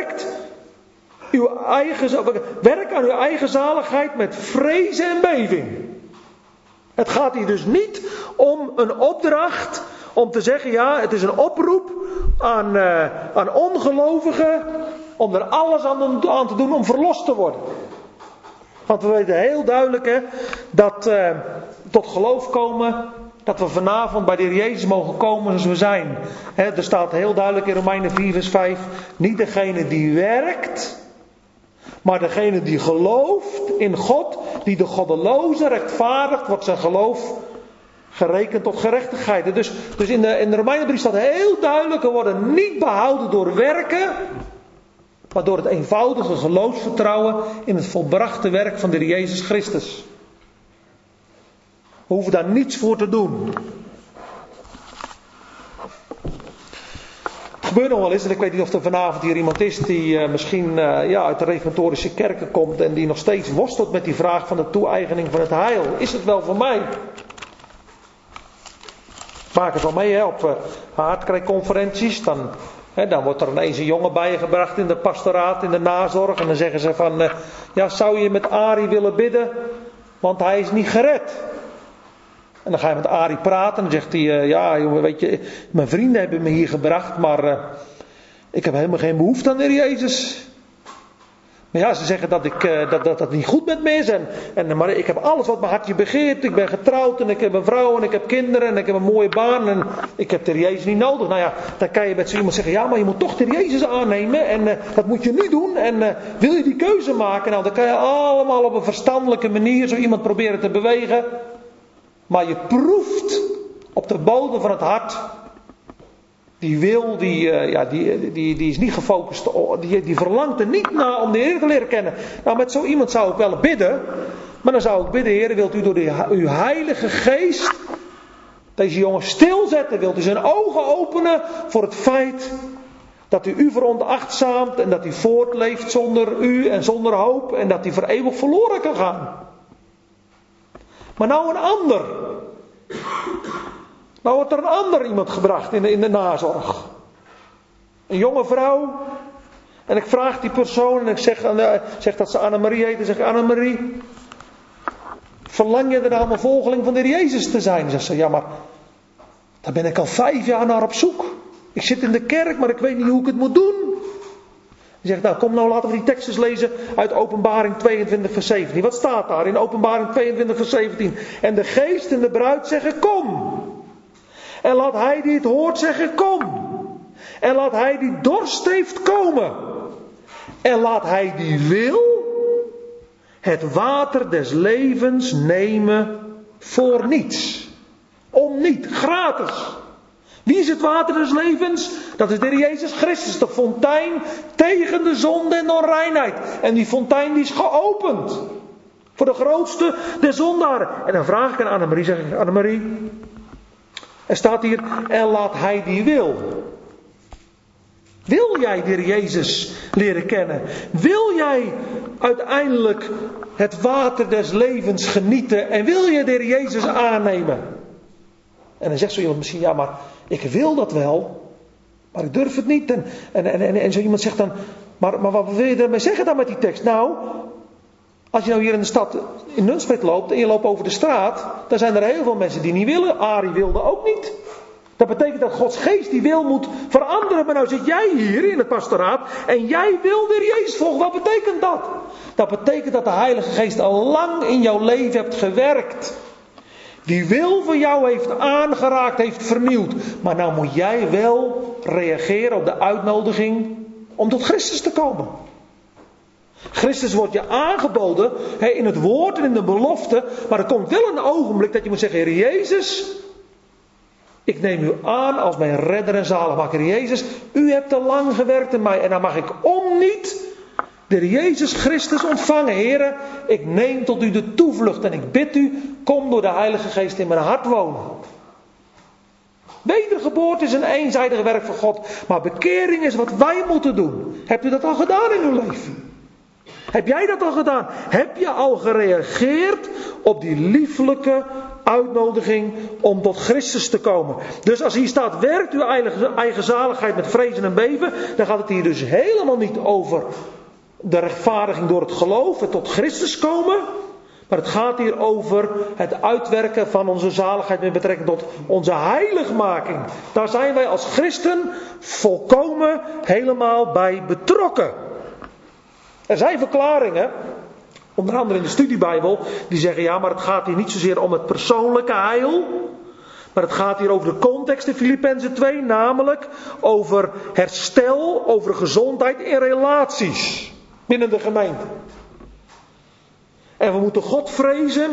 Werk aan uw eigen zaligheid met vrezen en beving. Het gaat hier dus niet om een opdracht om te zeggen, ja, het is een oproep aan ongelovigen om er alles aan te doen om verlost te worden. Want we weten heel duidelijk dat tot geloof komen, dat we vanavond bij de Heer Jezus mogen komen zoals we zijn. Er staat heel duidelijk in Romeinen 4 vers 5, niet degene die werkt, maar degene die gelooft in God, die de goddeloze rechtvaardigt, wordt zijn geloof gerekend tot gerechtigheid. Dus in de Romeinenbrief staat heel duidelijk, we worden niet behouden door werken, maar door het eenvoudige geloofsvertrouwen in het volbrachte werk van de Heer Jezus Christus. We hoeven daar niets voor te doen. Het gebeurt nog wel eens, en ik weet niet of er vanavond hier iemand is die misschien uit de reformatorische kerken komt en die nog steeds worstelt met die vraag van de toe-eigening van het heil. Is het wel voor mij? Ik maak het wel mee op haardkrijgconferenties. Dan Dan wordt er ineens een jongen bijgebracht in de pastoraat, in de nazorg. En dan zeggen ze van, zou je met Arie willen bidden? Want hij is niet gered. En dan ga je met Arie praten en dan zegt hij, jongen, weet je, mijn vrienden hebben me hier gebracht, maar ik heb helemaal geen behoefte aan de Heer Jezus. Maar ze zeggen dat het niet goed met me is. Maar ik heb alles wat mijn hartje begeert. Ik ben getrouwd en ik heb een vrouw en ik heb kinderen en ik heb een mooie baan. En ik heb de Heer Jezus niet nodig. Dan kan je met zo iemand zeggen, maar je moet toch de Heer Jezus aannemen. En dat moet je nu doen. En wil je die keuze maken? Dan kan je allemaal op een verstandelijke manier zo iemand proberen te bewegen. Maar je proeft op de bodem van het hart. Die wil, die is niet gefocust, die verlangt er niet naar om de Heer te leren kennen. Nou, met zo iemand zou ik wel bidden. Maar dan zou ik bidden, Heer, wilt u door uw Heilige Geest deze jongen stilzetten? Wilt u zijn ogen openen voor het feit dat u veronachtzaamt en dat hij voortleeft zonder u en zonder hoop en dat hij voor eeuwig verloren kan gaan? Maar nou een ander. Nou wordt er een ander iemand gebracht in de nazorg. Een jonge vrouw. En ik vraag die persoon en ik zeg dat ze Annemarie heet. En zeg ik, Annemarie, verlang je er nou om een volgeling van de Heer Jezus te zijn? Zegt ze, maar daar ben ik al 5 jaar naar op zoek. Ik zit in de kerk, maar ik weet niet hoe ik het moet doen. Hij zegt, kom nou, laten we die tekst eens lezen uit Openbaring 22 vers 17. Wat staat daar in Openbaring 22 vers 17? En de geest en de bruid zeggen, kom. En laat hij die het hoort zeggen, kom. En laat hij die dorst heeft komen. En laat hij die wil het water des levens nemen voor niets. Om niet, gratis. Wie is het water des levens? Dat is de Heer Jezus Christus, de fontein tegen de zonde en de onreinheid. En die fontein die is geopend. Voor de grootste der zondaren. En dan vraag ik aan Annemarie, zeg ik, Annemarie, er staat hier, en laat hij die wil. Wil jij de Heer Jezus leren kennen? Wil jij uiteindelijk het water des levens genieten? En wil je de Heer Jezus aannemen? En dan zegt zo iemand misschien, maar ik wil dat wel. Maar ik durf het niet. En zo iemand zegt dan, maar wat wil je ermee zeggen dan met die tekst? Nou, als je nou hier in de stad in Nunspeet loopt en je loopt over de straat, dan zijn er heel veel mensen die niet willen. Arie wilde ook niet. Dat betekent dat Gods geest die wil moet veranderen. Maar nou zit jij hier in het pastoraat en jij wil de Heer Jezus volgen. Wat betekent dat? Dat betekent dat de Heilige Geest al lang in jouw leven hebt gewerkt. Die wil van jou heeft aangeraakt, heeft vernieuwd. Maar nou moet jij wel reageren op de uitnodiging om tot Christus te komen. Christus wordt je aangeboden in het woord en in de belofte. Maar er komt wel een ogenblik dat je moet zeggen, Heer Jezus, ik neem u aan als mijn redder en zaligmaker. Heer Jezus, u hebt te lang gewerkt in mij. En dan mag ik om niet de Heer Jezus Christus ontvangen. Heere, ik neem tot u de toevlucht en ik bid u, kom door de Heilige Geest in mijn hart wonen. Wedergeboorte is een eenzijdig werk van God. Maar bekering is wat wij moeten doen. Hebt u dat al gedaan in uw leven? Heb jij dat al gedaan? Heb je al gereageerd op die lieflijke uitnodiging om tot Christus te komen? Dus als hier staat, werkt uw eigen zaligheid met vrezen en beven, dan gaat het hier dus helemaal niet over de rechtvaardiging door het geloof en tot Christus komen. Maar het gaat hier over het uitwerken van onze zaligheid met betrekking tot onze heiligmaking. Daar zijn wij als christen volkomen helemaal bij betrokken. Er zijn verklaringen, onder andere in de studiebijbel, die zeggen maar het gaat hier niet zozeer om het persoonlijke heil. Maar het gaat hier over de context in Filippenzen 2, namelijk over herstel, over gezondheid in relaties binnen de gemeente. En we moeten God vrezen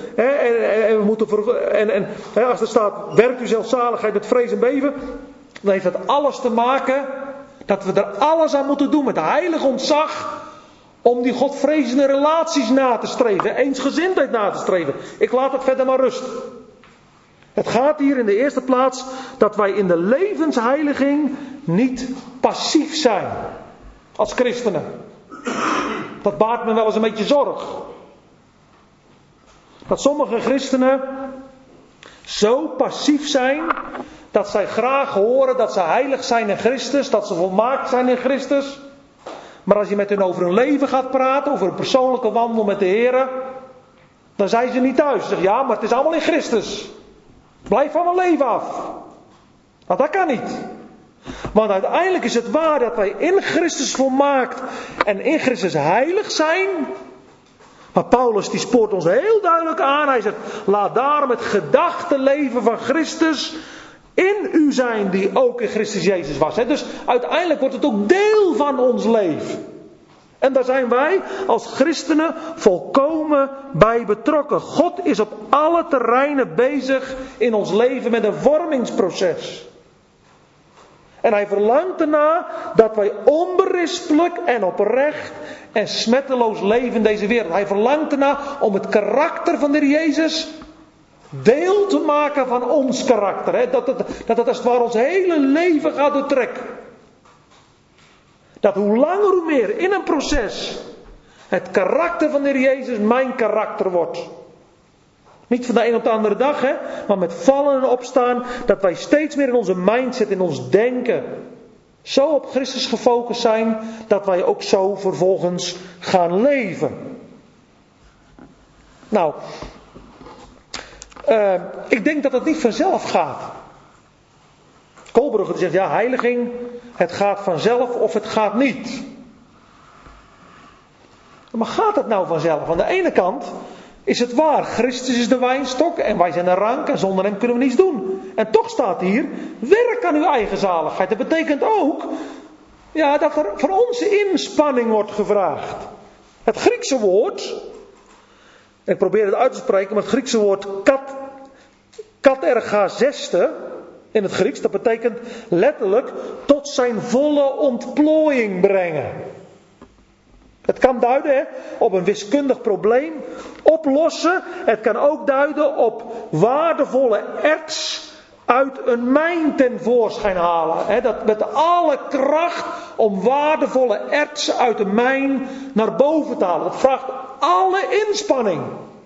als er staat, werkt u zelfzaligheid met vrees en beven, dan heeft dat alles te maken dat we er alles aan moeten doen met heilig ontzag om die Godvrezende relaties na te streven, eensgezindheid na te streven. Ik laat het verder maar rust. Het gaat hier in de eerste plaats dat wij in de levensheiliging niet passief zijn als christenen. Dat baart me wel eens een beetje zorg. Dat sommige christenen zo passief zijn Dat zij graag horen dat ze heilig zijn in Christus, dat ze volmaakt zijn in Christus. Maar als je met hen over hun leven gaat praten, over een persoonlijke wandel met de Heer, dan zijn ze niet thuis. Ze zeggen, ja, maar het is allemaal in Christus. Blijf van mijn leven af. Nou, dat kan niet. Want uiteindelijk is het waar dat wij in Christus volmaakt en in Christus heilig zijn. Maar Paulus die spoort ons heel duidelijk aan. Hij zegt, laat daarom het gedachtenleven van Christus in u zijn die ook in Christus Jezus was. Dus uiteindelijk wordt het ook deel van ons leven. En daar zijn wij als christenen volkomen bij betrokken. God is op alle terreinen bezig in ons leven met een vormingsproces. En hij verlangt erna dat wij onberispelijk en oprecht en smetteloos leven in deze wereld. Hij verlangt erna om het karakter van de Heer Jezus deel te maken van ons karakter. Dat het als het ware ons hele leven gaat doortrekken. Dat hoe langer hoe meer in een proces het karakter van de Heer Jezus mijn karakter wordt. Niet van de een op de andere dag, maar met vallen en opstaan. Dat wij steeds meer in onze mindset, in ons denken, zo op Christus gefocust zijn, dat wij ook zo vervolgens gaan leven. Nou, ik denk dat het niet vanzelf gaat. Koolbrugge zegt, ja, heiliging, het gaat vanzelf of het gaat niet. Maar gaat het nou vanzelf? Aan de ene kant is het waar, Christus is de wijnstok en wij zijn een rank en zonder hem kunnen we niets doen. En toch staat hier, werk aan uw eigen zaligheid. Dat betekent ook, ja, dat er voor onze inspanning wordt gevraagd. Het Griekse woord, ik probeer het uit te spreken, maar het Griekse woord katergazeste in het Grieks, dat betekent letterlijk tot zijn volle ontplooiing brengen. Het kan duiden op een wiskundig probleem oplossen. Het kan ook duiden op waardevolle erts uit een mijn tevoorschijn halen. Dat met alle kracht om waardevolle erts uit de mijn naar boven te halen. Dat vraagt alle inspanning.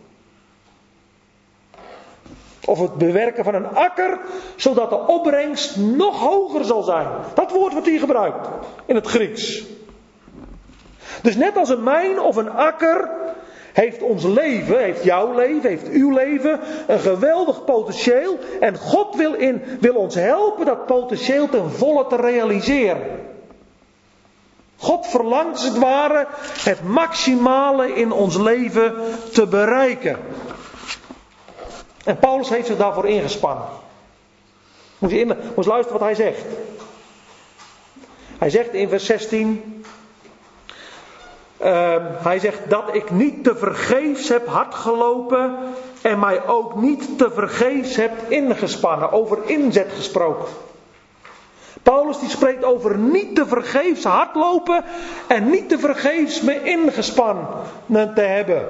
Of het bewerken van een akker, zodat de opbrengst nog hoger zal zijn. Dat woord wordt hier gebruikt in het Grieks. Dus net als een mijn of een akker heeft ons leven, heeft jouw leven, heeft uw leven een geweldig potentieel. En God wil ons helpen dat potentieel ten volle te realiseren. God verlangt als het ware het maximale in ons leven te bereiken. En Paulus heeft zich daarvoor ingespannen. Moet je luisteren wat hij zegt. Hij zegt in vers 16... hij zegt dat ik niet te vergeefs heb hard gelopen en mij ook niet te vergeefs heb ingespannen. Over inzet gesproken. Paulus die spreekt over niet te vergeefs hardlopen en niet te vergeefs me ingespannen te hebben.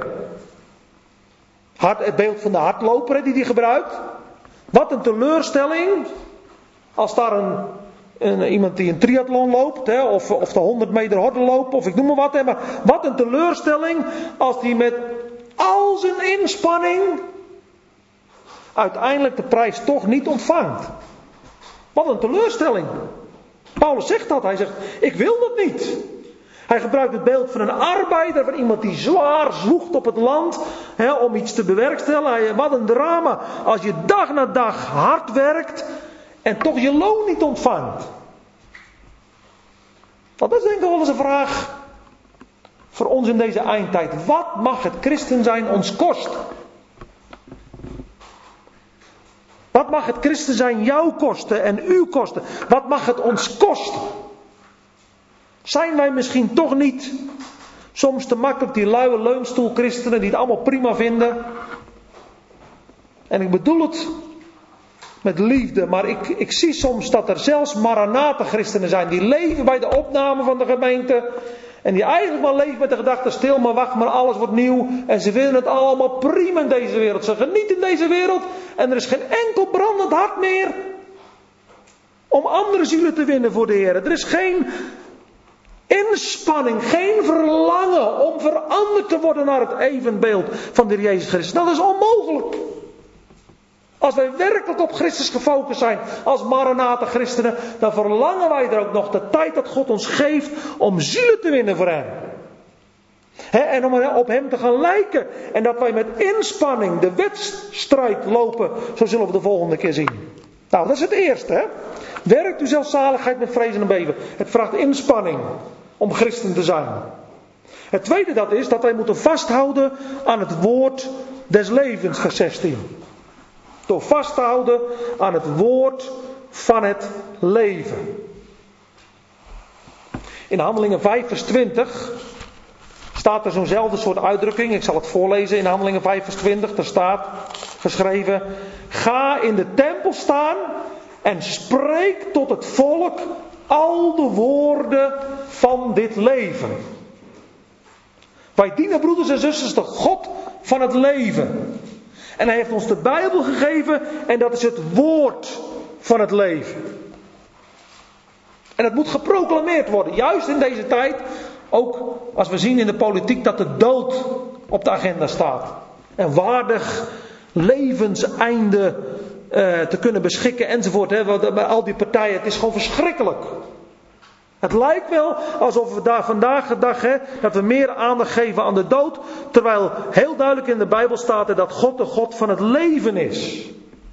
Het beeld van de hardloper die hij gebruikt. Wat een teleurstelling als daar iemand die een triathlon loopt, of de 100 meter horde loopt, of ik noem maar wat. Maar wat een teleurstelling als die met al zijn inspanning uiteindelijk de prijs toch niet ontvangt. Wat een teleurstelling. Paulus zegt dat. Hij zegt, ik wil dat niet. Hij gebruikt het beeld van een arbeider, van iemand die zwaar zwoegt op het land om iets te bewerkstelligen. Wat een drama als je dag na dag hard werkt en toch je loon niet ontvangt. Want dat is denk ik wel eens een vraag voor ons in deze eindtijd. Wat mag het christen zijn ons kosten? Wat mag het christen zijn jouw kosten en uw kosten? Wat mag het ons kosten? Zijn wij misschien toch niet soms te makkelijk die luie leunstoelchristenen die het allemaal prima vinden? En ik bedoel het met liefde, maar ik zie soms dat er zelfs Maranatha-christenen zijn die leven bij de opname van de gemeente. En die eigenlijk wel leven met de gedachte, stil maar wacht maar, alles wordt nieuw. En ze vinden het allemaal prima in deze wereld. Ze genieten in deze wereld en er is geen enkel brandend hart meer om andere zielen te winnen voor de Heer. Er is geen inspanning, geen verlangen om veranderd te worden naar het evenbeeld van de Heer Jezus Christus. Dat is onmogelijk. Als wij werkelijk op Christus gefocust zijn, als Maranatha christenen, dan verlangen wij er ook nog de tijd dat God ons geeft om zielen te winnen voor hem. En om op hem te gaan lijken. En dat wij met inspanning de wedstrijd lopen, zo zullen we de volgende keer zien. Nou, dat is het eerste. Hè? Werkt uw zelfzaligheid met vrezen en beven. Het vraagt inspanning om christen te zijn. Het tweede dat is dat wij moeten vasthouden aan het woord des levens, vers 16. Door vast te houden aan het woord van het leven. In Handelingen 5 vers 20 staat er zo'nzelfde soort uitdrukking. Ik zal het voorlezen in Handelingen 5 vers 20. Daar staat geschreven: ga in de tempel staan en spreek tot het volk al de woorden van dit leven. Wij dienen, broeders en zusters, de God van het leven. En hij heeft ons de Bijbel gegeven en dat is het woord van het leven. En het moet geproclameerd worden, juist in deze tijd. Ook als we zien in de politiek dat de dood op de agenda staat. Een waardig levenseinde te kunnen beschikken enzovoort. Hè, bij al die partijen, het is gewoon verschrikkelijk. Het lijkt wel alsof we daar vandaag de dag, dat we meer aandacht geven aan de dood. Terwijl heel duidelijk in de Bijbel staat dat God de God van het leven is.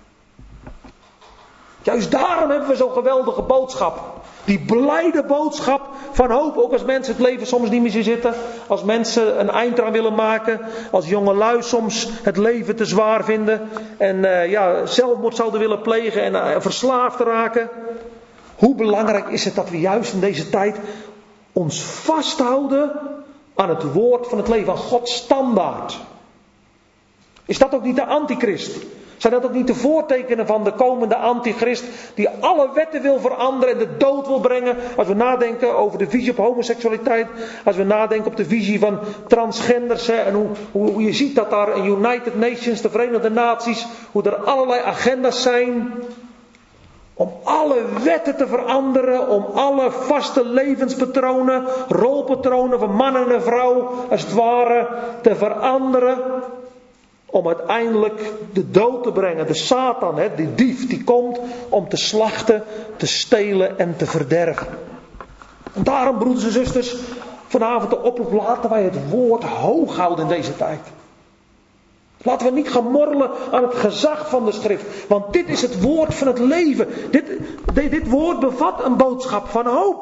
Juist daarom hebben we zo'n geweldige boodschap. Die blijde boodschap van hoop. Ook als mensen het leven soms niet meer zien zitten. Als mensen een eind eraan willen maken. Als jongelui soms het leven te zwaar vinden. En zelfmoord zouden willen plegen en verslaafd raken. Hoe belangrijk is het dat we juist in deze tijd ons vasthouden aan het woord van het leven, aan Gods standaard. Is dat ook niet de antichrist? Zijn dat ook niet de voortekenen van de komende antichrist die alle wetten wil veranderen en de dood wil brengen? Als we nadenken over de visie op homoseksualiteit, als we nadenken op de visie van transgenders en hoe je ziet dat daar in United Nations, de Verenigde Naties, hoe er allerlei agenda's zijn om alle wetten te veranderen, om alle vaste levenspatronen, rolpatronen van man en vrouw als het ware te veranderen. Om uiteindelijk de dood te brengen. De Satan, die dief, die komt om te slachten, te stelen en te verderven. En daarom, broeders en zusters, vanavond de oproep, laten wij het woord hoog houden in deze tijd. Laten we niet gaan morrelen aan het gezag van de schrift. Want dit is het woord van het leven. Dit woord bevat een boodschap van hoop.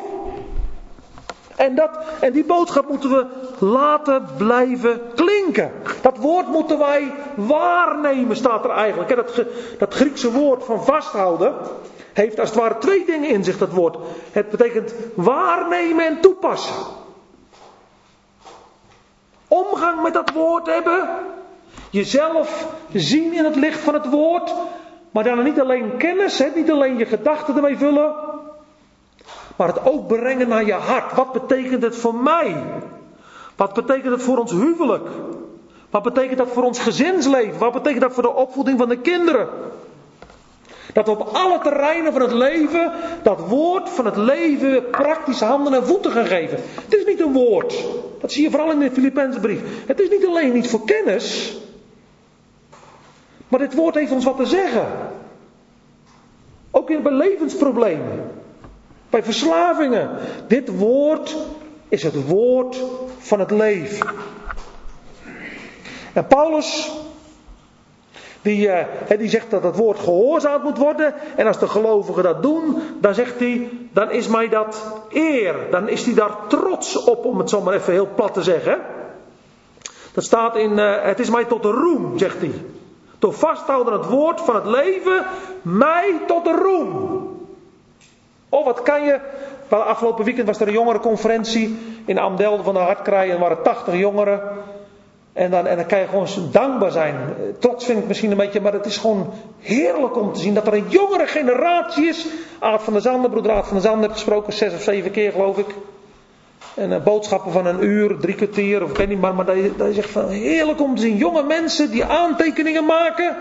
En die boodschap moeten we laten blijven klinken. Dat woord moeten wij waarnemen, staat er eigenlijk. Dat Griekse woord van vasthouden heeft als het ware twee dingen in zich, dat woord. Het betekent waarnemen en toepassen. Omgang met dat woord hebben. Jezelf zien in het licht van het woord. Maar dan niet alleen kennis, niet alleen je gedachten ermee vullen. Maar het ook brengen naar je hart. Wat betekent het voor mij? Wat betekent het voor ons huwelijk? Wat betekent dat voor ons gezinsleven? Wat betekent dat voor de opvoeding van de kinderen? Dat we op alle terreinen van het leven dat woord van het leven praktische handen en voeten gaan geven. Het is niet een woord. Dat zie je vooral in de Filippense brief. Het is niet alleen niet voor kennis. Maar dit woord heeft ons wat te zeggen. Ook bij levensproblemen. Bij verslavingen. Dit woord is het woord van het leven. En Paulus, die zegt dat het woord gehoorzaamd moet worden. En als de gelovigen dat doen, dan zegt hij, dan is mij dat eer. Dan is hij daar trots op, om het zo maar even heel plat te zeggen. Dat staat in, het is mij tot de roem, zegt hij. Door vasthouden aan het woord van het leven, mij tot de roem. Oh, wat kan je... Afgelopen weekend was er een jongerenconferentie in Amdel van de Hartkraai. En er waren 80 jongeren. En dan kan je gewoon dankbaar zijn. Trots vind ik misschien een beetje, maar het is gewoon heerlijk om te zien dat er een jongere generatie is. Aad van der Zanden, broeder Aad van der Zanden heeft gesproken 6 of 7 keer geloof ik. En boodschappen van 1 uur, 3 kwartier of ik weet niet, maar dat is echt van heerlijk om te zien. Jonge mensen die aantekeningen maken.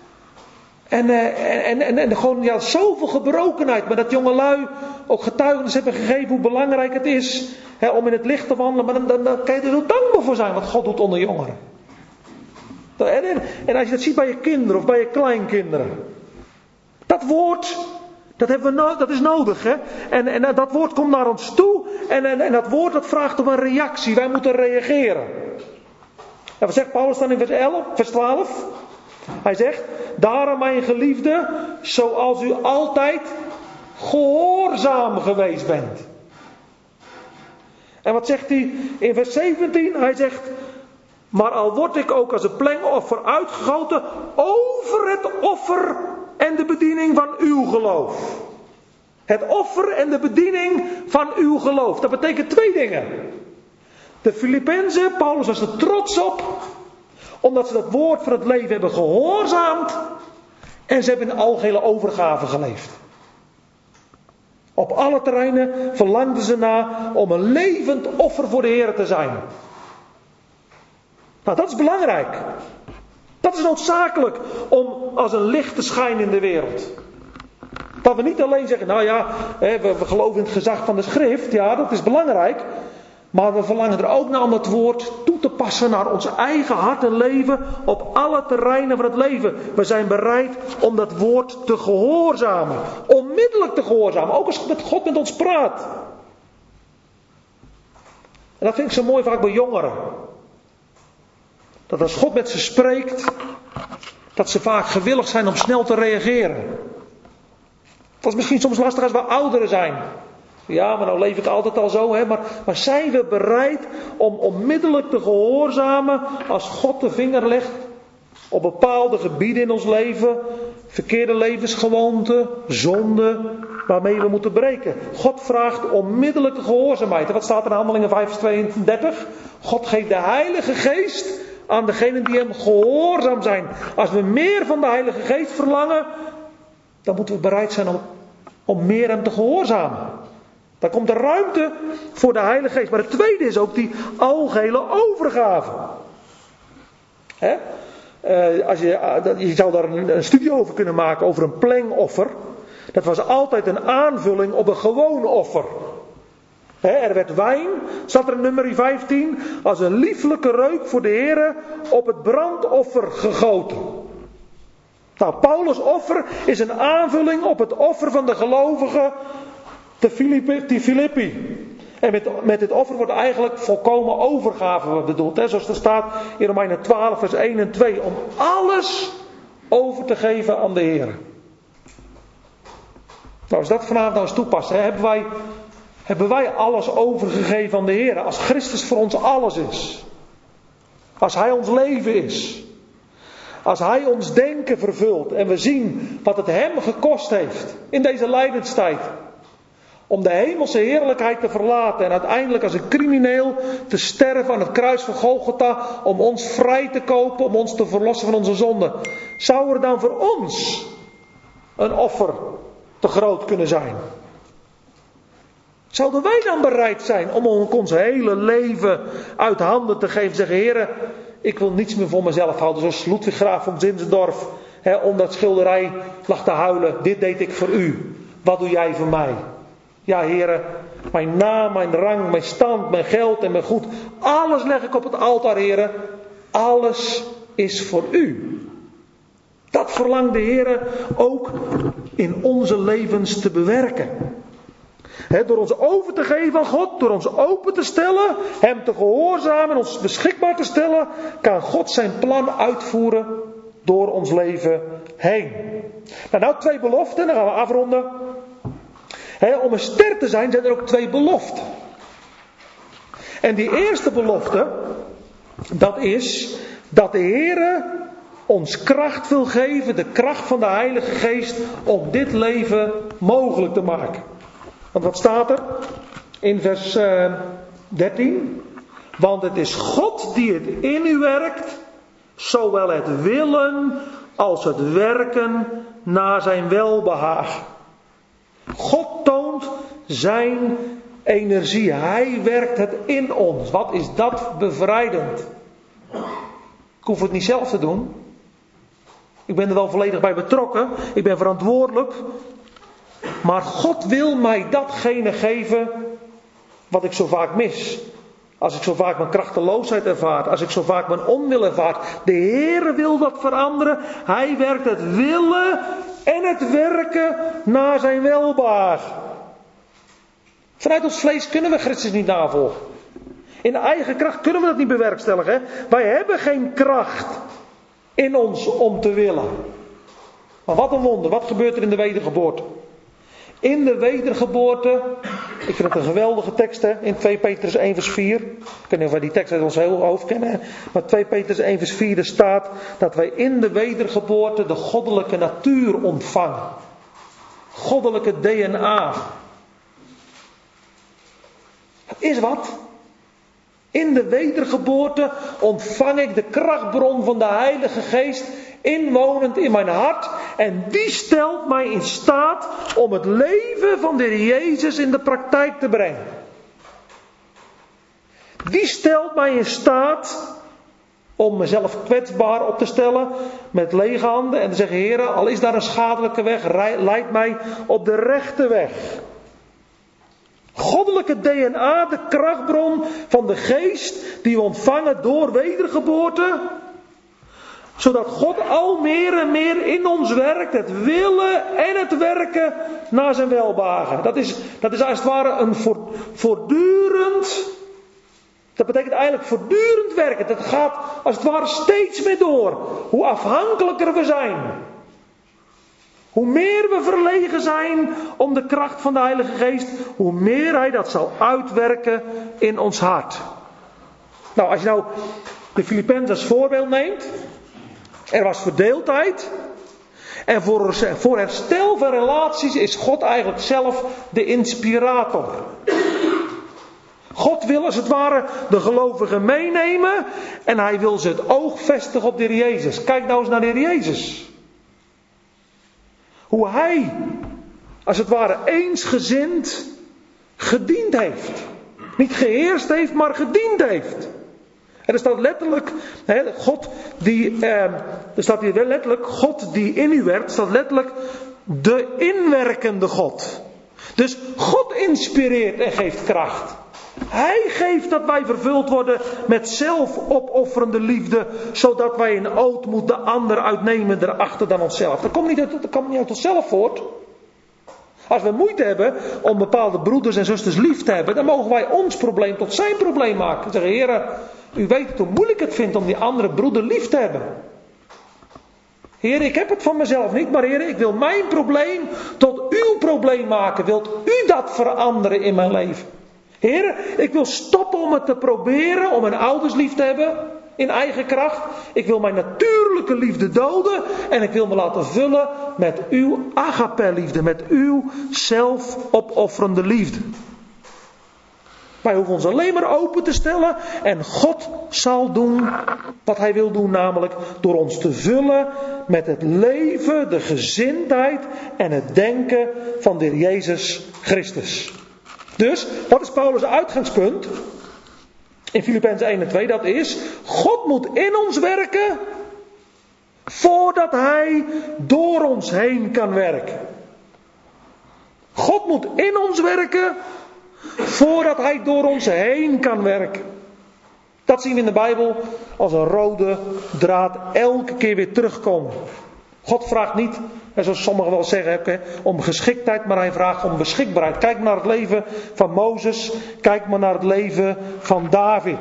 En gewoon zoveel gebrokenheid. Maar dat jongelui ook getuigenis hebben gegeven hoe belangrijk het is om in het licht te wandelen. Maar dan kan je er zo dankbaar voor zijn wat God doet onder jongeren. En als je dat ziet bij je kinderen of bij je kleinkinderen. Dat woord, dat is nodig. Hè? En dat woord komt naar ons toe. En dat woord dat vraagt om een reactie. Wij moeten reageren. En wat zegt Paulus dan in vers 12? Hij zegt, daarom mijn geliefde, zoals u altijd gehoorzaam geweest bent. En wat zegt hij in vers 17? Hij zegt, maar al word ik ook als een plengoffer uitgegoten over het offer en de bediening van uw geloof. Het offer en de bediening van uw geloof. Dat betekent twee dingen. De Filippenzen, Paulus was er trots op, omdat ze dat woord van het leven hebben gehoorzaamd. En ze hebben in algehele overgave geleefd. Op alle terreinen verlangden ze na om een levend offer voor de Heer te zijn. Nou, dat is belangrijk. Dat is noodzakelijk om als een licht te schijnen in de wereld. Dat we niet alleen zeggen, nou ja, we geloven in het gezag van de schrift. Ja, dat is belangrijk. Maar we verlangen er ook naar om het woord toe te passen naar ons eigen hart en leven. Op alle terreinen van het leven. We zijn bereid om dat woord te gehoorzamen. Onmiddellijk te gehoorzamen. Ook als God met ons praat. En dat vind ik zo mooi vaak bij jongeren. Dat als God met ze spreekt, dat ze vaak gewillig zijn om snel te reageren. Dat is misschien soms lastig als we ouderen zijn. Ja, maar nou leef ik altijd al zo. Hè? Maar zijn we bereid om onmiddellijk te gehoorzamen als God de vinger legt op bepaalde gebieden in ons leven. Verkeerde levensgewoonten, zonden waarmee we moeten breken. God vraagt onmiddellijke gehoorzaamheid. En wat staat er in Handelingen 5:32? God geeft de Heilige Geest aan degenen die hem gehoorzaam zijn. Als we meer van de Heilige Geest verlangen, dan moeten we bereid zijn om meer hem te gehoorzamen. Dan komt er ruimte voor de Heilige Geest. Maar het tweede is ook die algehele overgave. Hè? Je zou daar een studie over kunnen maken over een plengoffer. Dat was altijd een aanvulling op een gewoon offer. Er werd wijn, staat er in nummer 15, als een lieflijke reuk voor de Heere op het brandoffer gegoten. Nou, Paulus' offer is een aanvulling op het offer van de gelovigen te Filippi. En met dit offer wordt eigenlijk volkomen overgave bedoeld. Hè? Zoals er staat in Romeinen 12 vers 1 en 2. Om alles over te geven aan de Heer. Nou, als dat vanavond nou eens toepast. Hè? Hebben wij alles overgegeven aan de Heer. Als Christus voor ons alles is. Als Hij ons leven is. Als Hij ons denken vervult. En we zien wat het Hem gekost heeft. In deze lijdenstijd. Om de hemelse heerlijkheid te verlaten. En uiteindelijk als een crimineel te sterven aan het kruis van Golgotha. Om ons vrij te kopen. Om ons te verlossen van onze zonden. Zou er dan voor ons een offer te groot kunnen zijn? Zouden wij dan bereid zijn om ons hele leven uit handen te geven? Zeggen, Heere, ik wil niets meer voor mezelf houden. Zoals Ludwig Graaf van Zinzendorf. Om dat schilderij lag te huilen. Dit deed ik voor u. Wat doe jij voor mij? Ja, Heere, mijn naam, mijn rang, mijn stand, mijn geld en mijn goed. Alles leg ik op het altaar, Heere. Alles is voor u. Dat verlangt de Heere ook in onze levens te bewerken. Door ons over te geven aan God, door ons open te stellen, Hem te gehoorzamen en ons beschikbaar te stellen, kan God zijn plan uitvoeren door ons leven heen. Nou 2 beloften, dan gaan we afronden. Om een ster te zijn er ook 2 beloften. En die eerste belofte, dat is dat de Heere ons kracht wil geven, de kracht van de Heilige Geest, om dit leven mogelijk te maken. Want wat staat er in vers 13? Want het is God die het in u werkt, zowel het willen als het werken naar zijn welbehagen. God toont zijn energie. Hij werkt het in ons. Wat is dat bevrijdend. Ik hoef het niet zelf te doen. Ik ben er wel volledig bij betrokken. Ik ben verantwoordelijk. Maar God wil mij datgene geven wat ik zo vaak mis. Als ik zo vaak mijn krachteloosheid ervaar. Als ik zo vaak mijn onwil ervaar. De Heere wil dat veranderen. Hij werkt het willen en het werken naar zijn welbehagen. Vanuit ons vlees kunnen we Christus niet navolgen. In eigen kracht kunnen we dat niet bewerkstelligen. Wij hebben geen kracht in ons om te willen. Maar wat een wonder. Wat gebeurt er in de wedergeboorte? In de wedergeboorte. Ik vind het een geweldige tekst, hè? In 2 Petrus 1 vers 4. Ik weet niet of wij die tekst uit ons heel hoofd kennen. Maar 2 Petrus 1 vers 4 er staat dat wij in de wedergeboorte de goddelijke natuur ontvangen. Goddelijke DNA. Dat is wat. In de wedergeboorte ontvang ik de krachtbron van de Heilige Geest inwonend in mijn hart. En die stelt mij in staat om het leven van de Heer Jezus in de praktijk te brengen. Die stelt mij in staat om mezelf kwetsbaar op te stellen met lege handen. En te zeggen, Heer, al is daar een schadelijke weg, leid mij op de rechte weg. Goddelijke DNA, de krachtbron van de geest die we ontvangen door wedergeboorte. Zodat God al meer en meer in ons werkt, het willen en het werken naar zijn welbehagen. Dat is als het ware een voortdurend, dat betekent eigenlijk voortdurend werken. Dat gaat als het ware steeds meer door. Hoe afhankelijker we zijn. Hoe meer we verlegen zijn om de kracht van de Heilige Geest, hoe meer Hij dat zal uitwerken in ons hart. Nou, als je nou de Filippenzen als voorbeeld neemt. Er was verdeeldheid. En voor herstel van relaties is God eigenlijk zelf de inspirator. God wil als het ware de gelovigen meenemen. En Hij wil ze het oog vestigen op de Heer Jezus. Kijk nou eens naar de Heer Jezus. Hoe Hij, als het ware eensgezind, gediend heeft. Niet geheerst heeft, maar gediend heeft. En er staat letterlijk, God die in u werkt, staat letterlijk de inwerkende God. Dus God inspireert en geeft kracht. Hij geeft dat wij vervuld worden met zelfopofferende liefde, zodat wij in ootmoed de ander uitnemen erachter dan onszelf. Dat komt niet uit onszelf voort. Als we moeite hebben om bepaalde broeders en zusters lief te hebben, dan mogen wij ons probleem tot zijn probleem maken. Zeggen, Heer, u weet hoe moeilijk het vindt om die andere broeder lief te hebben. Heer, ik heb het van mezelf niet, maar Heer, ik wil mijn probleem tot uw probleem maken. Wilt u dat veranderen in mijn leven? Heer, ik wil stoppen om het te proberen om mijn ouders lief te hebben in eigen kracht. Ik wil mijn natuurlijke liefde doden en ik wil me laten vullen met uw agape liefde, met uw zelfopofferende liefde. Wij hoeven ons alleen maar open te stellen en God zal doen wat Hij wil doen, namelijk door ons te vullen met het leven, de gezindheid en het denken van de Heer Jezus Christus. Dus, wat is Paulus' uitgangspunt? In Filippenzen 1 en 2, dat is, God moet in ons werken voordat Hij door ons heen kan werken. God moet in ons werken voordat Hij door ons heen kan werken. Dat zien we in de Bijbel als een rode draad elke keer weer terugkomen. God vraagt niet, zoals sommigen wel zeggen, om geschiktheid, maar Hij vraagt om beschikbaarheid. Kijk maar naar het leven van Mozes, kijk maar naar het leven van David.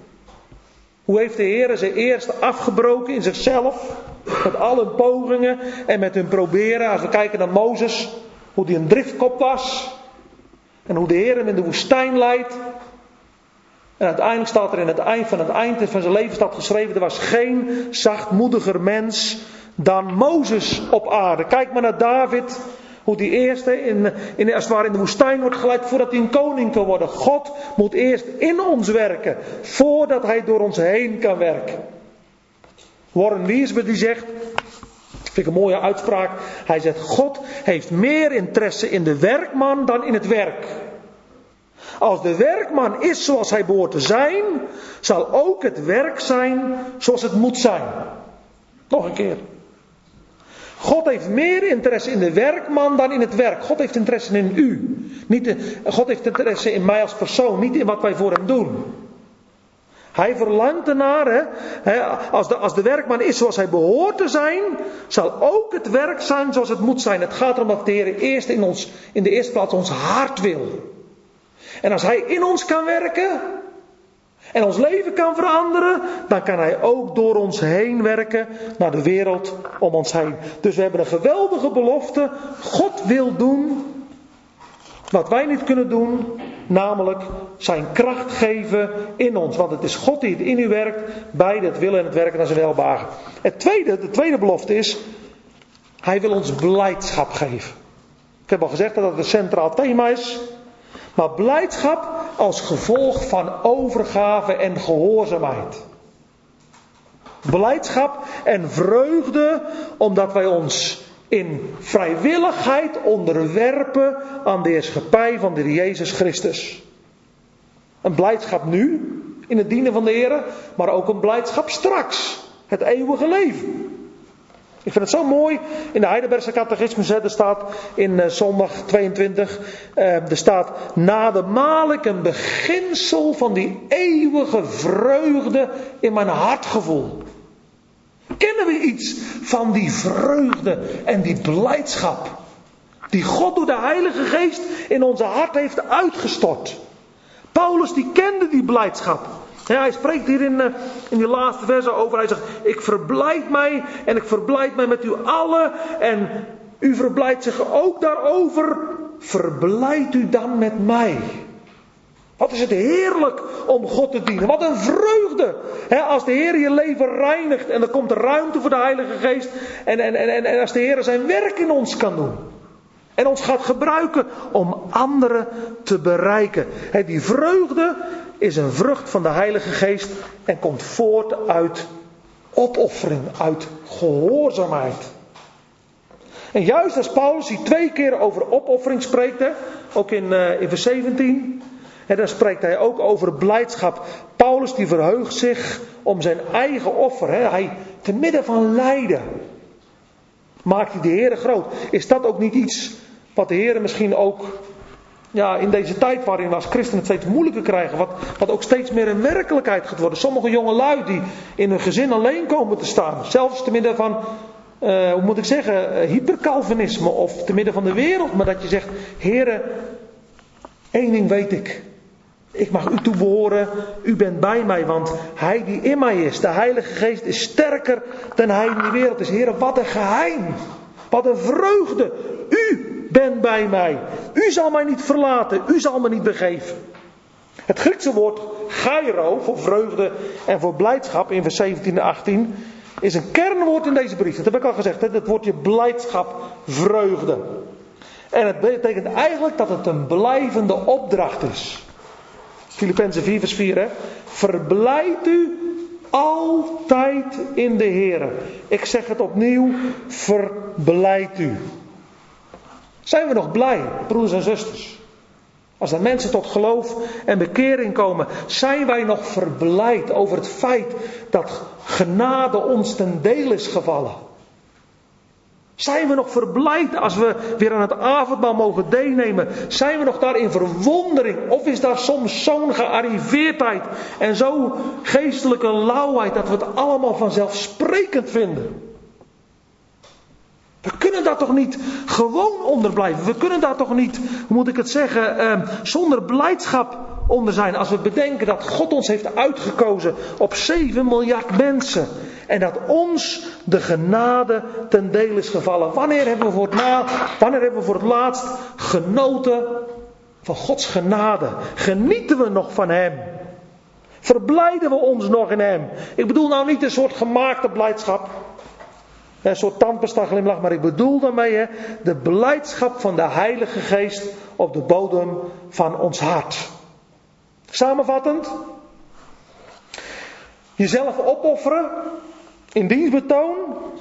Hoe heeft de Heer ze eerst afgebroken in zichzelf, met al hun pogingen en met hun proberen. Als we kijken naar Mozes, hoe die een driftkop was en hoe de Heer hem in de woestijn leidt. En uiteindelijk staat er in het eind van zijn leven staat geschreven, er was geen zachtmoediger mens dan Mozes op aarde. Kijk maar naar David, hoe die eerste als het ware in de woestijn wordt geleid voordat hij een koning kan worden. God moet eerst in ons werken, voordat Hij door ons heen kan werken. Warren Wiersbe die zegt, vind ik een mooie uitspraak, hij zegt, God heeft meer interesse in de werkman dan in het werk. Als de werkman is zoals hij behoort te zijn, zal ook het werk zijn zoals het moet zijn. Nog een keer. God heeft meer interesse in de werkman dan in het werk. God heeft interesse in u. God heeft interesse in mij als persoon, niet in wat wij voor hem doen. Hij verlangt ernaar, als de werkman is zoals hij behoort te zijn, zal ook het werk zijn zoals het moet zijn. Het gaat erom dat de Heer eerst in de eerste plaats ons hart wil. En als hij in ons kan werken en ons leven kan veranderen, dan kan hij ook door ons heen werken naar de wereld om ons heen. Dus we hebben een geweldige belofte. God wil doen wat wij niet kunnen doen, namelijk zijn kracht geven in ons. Want het is God die het in u werkt, bij het willen en het werken naar zijn welbehagen. De tweede belofte is, hij wil ons blijdschap geven. Ik heb al gezegd dat het een centraal thema is. Maar blijdschap als gevolg van overgave en gehoorzaamheid. Blijdschap en vreugde omdat wij ons in vrijwilligheid onderwerpen aan de heerschappij van de Heer Jezus Christus. Een blijdschap nu, in het dienen van de Heer, maar ook een blijdschap straks. Het eeuwige leven. Ik vind het zo mooi, in de Heidelbergse catechismus, er staat in zondag 22, er staat, nademaal ik een beginsel van die eeuwige vreugde in mijn hartgevoel. Kennen we iets van die vreugde en die blijdschap die God door de Heilige Geest in onze hart heeft uitgestort? Paulus die kende die blijdschap. Ja, hij spreekt hier in die laatste verse over. Hij zegt, ik verblijd mij en ik verblijd mij met u allen. En u verblijdt zich ook daarover. Verblijd u dan met mij. Wat is het heerlijk om God te dienen. Wat een vreugde. Als de Heer je leven reinigt en er komt ruimte voor de Heilige Geest. En als de Heer zijn werk in ons kan doen. En ons gaat gebruiken om anderen te bereiken. Die vreugde is een vrucht van de Heilige Geest en komt voort uit opoffering, uit gehoorzaamheid. En juist als Paulus die 2 keer over opoffering spreekt, ook in vers 17, en dan spreekt hij ook over blijdschap. Paulus die verheugt zich om zijn eigen offer. Hij te midden van lijden maakt hij de Heere groot. Is dat ook niet iets wat de Heere misschien ook in deze tijd waarin we als christenen het steeds moeilijker krijgen, wat ook steeds meer een werkelijkheid gaat worden. Sommige jongelui die in hun gezin alleen komen te staan, zelfs te midden van, hypercalvinisme of te midden van de wereld, maar dat je zegt, Heere, 1 ding weet ik. Ik mag u toebehoren, u bent bij mij, want hij die in mij is, de Heilige Geest, is sterker dan hij in de wereld is. Heere, wat een geheim, wat een vreugde. U bent bij mij. U zal mij niet verlaten, u zal me niet begeven. Het Griekse woord chairo, voor vreugde en voor blijdschap, in vers 17 en 18, is een kernwoord in deze brief. Dat heb ik al gezegd, het woordje blijdschap, vreugde. En het betekent eigenlijk dat het een blijvende opdracht is. Filippenzen 4 vers 4. Verblijd u altijd in de Heere. Ik zeg het opnieuw. Verblijd u. Zijn we nog blij, broeders en zusters? Als er mensen tot geloof en bekering komen. Zijn wij nog verblijd over het feit dat genade ons ten deel is gevallen? Zijn we nog verblijd als we weer aan het avondmaal mogen deelnemen? Zijn we nog daar in verwondering? Of is daar soms zo'n gearriveerdheid en zo'n geestelijke lauwheid dat we het allemaal vanzelfsprekend vinden? We kunnen daar toch niet gewoon onder blijven? We kunnen daar toch niet, hoe moet ik het zeggen, zonder blijdschap onder zijn. Als we bedenken dat God ons heeft uitgekozen op 7 miljard mensen. En dat ons de genade ten deel is gevallen. Wanneer hebben we voor het laatst genoten van Gods genade? Genieten we nog van Hem? Verblijden we ons nog in Hem? Ik bedoel nou niet een soort gemaakte blijdschap. Een soort tandpasta glimlach. Maar ik bedoel daarmee de blijdschap van de Heilige Geest op de bodem van ons hart. Samenvattend. Jezelf opofferen. In dienstbetoon.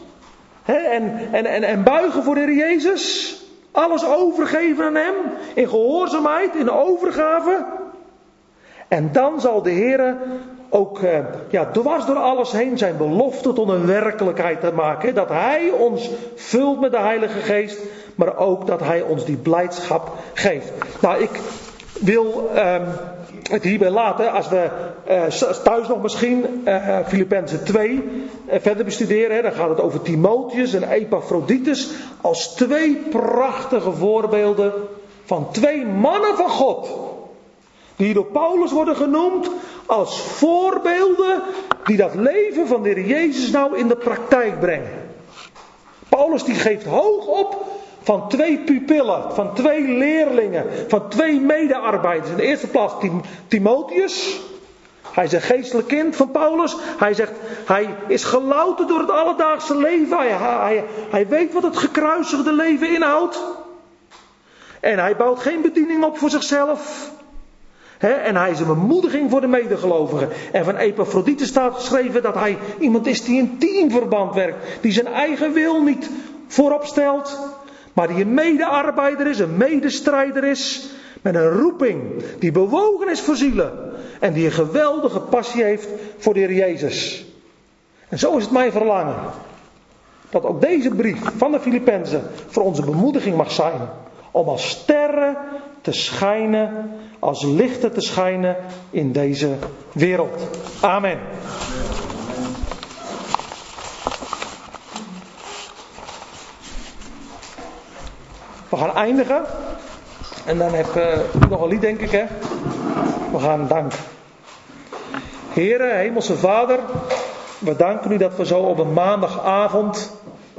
En buigen voor de Heer Jezus. Alles overgeven aan Hem. In gehoorzaamheid. In overgave. En dan zal de Heer ook dwars door alles heen zijn belofte tot een werkelijkheid te maken. Dat Hij ons vult met de Heilige Geest. Maar ook dat Hij ons die blijdschap geeft. Nou, wil het hierbij laten. Als we thuis nog misschien Filippenzen 2 verder bestuderen. Hè, dan gaat het over Timotheus en Epaphroditus. Als 2 prachtige voorbeelden van 2 mannen van God. Die door Paulus worden genoemd als voorbeelden die dat leven van de Heer Jezus nou in de praktijk brengen. Paulus die geeft hoog op van 2 pupillen, van 2 leerlingen, van 2 medearbeiders. In de eerste plaats Timotheus. Hij is een geestelijk kind van Paulus. Hij zegt, hij is gelouterd door het alledaagse leven. Hij weet wat het gekruisigde leven inhoudt. En hij bouwt geen bediening op voor zichzelf. En hij is een bemoediging voor de medegelovigen. En van Epaphroditus staat geschreven dat hij iemand is die in teamverband werkt. Die zijn eigen wil niet voorop stelt. Maar die een medearbeider is, een medestrijder is. Met een roeping. Die bewogen is voor zielen. En die een geweldige passie heeft voor de Heer Jezus. En zo is het mijn verlangen. Dat ook deze brief van de Filippenzen voor onze bemoediging mag zijn. Om als sterren te schijnen, als lichten te schijnen in deze wereld. Amen. We gaan eindigen. En dan heb ik nog een lied, denk ik, hè. We gaan danken. Heere, Hemelse Vader, we danken u dat we zo op een maandagavond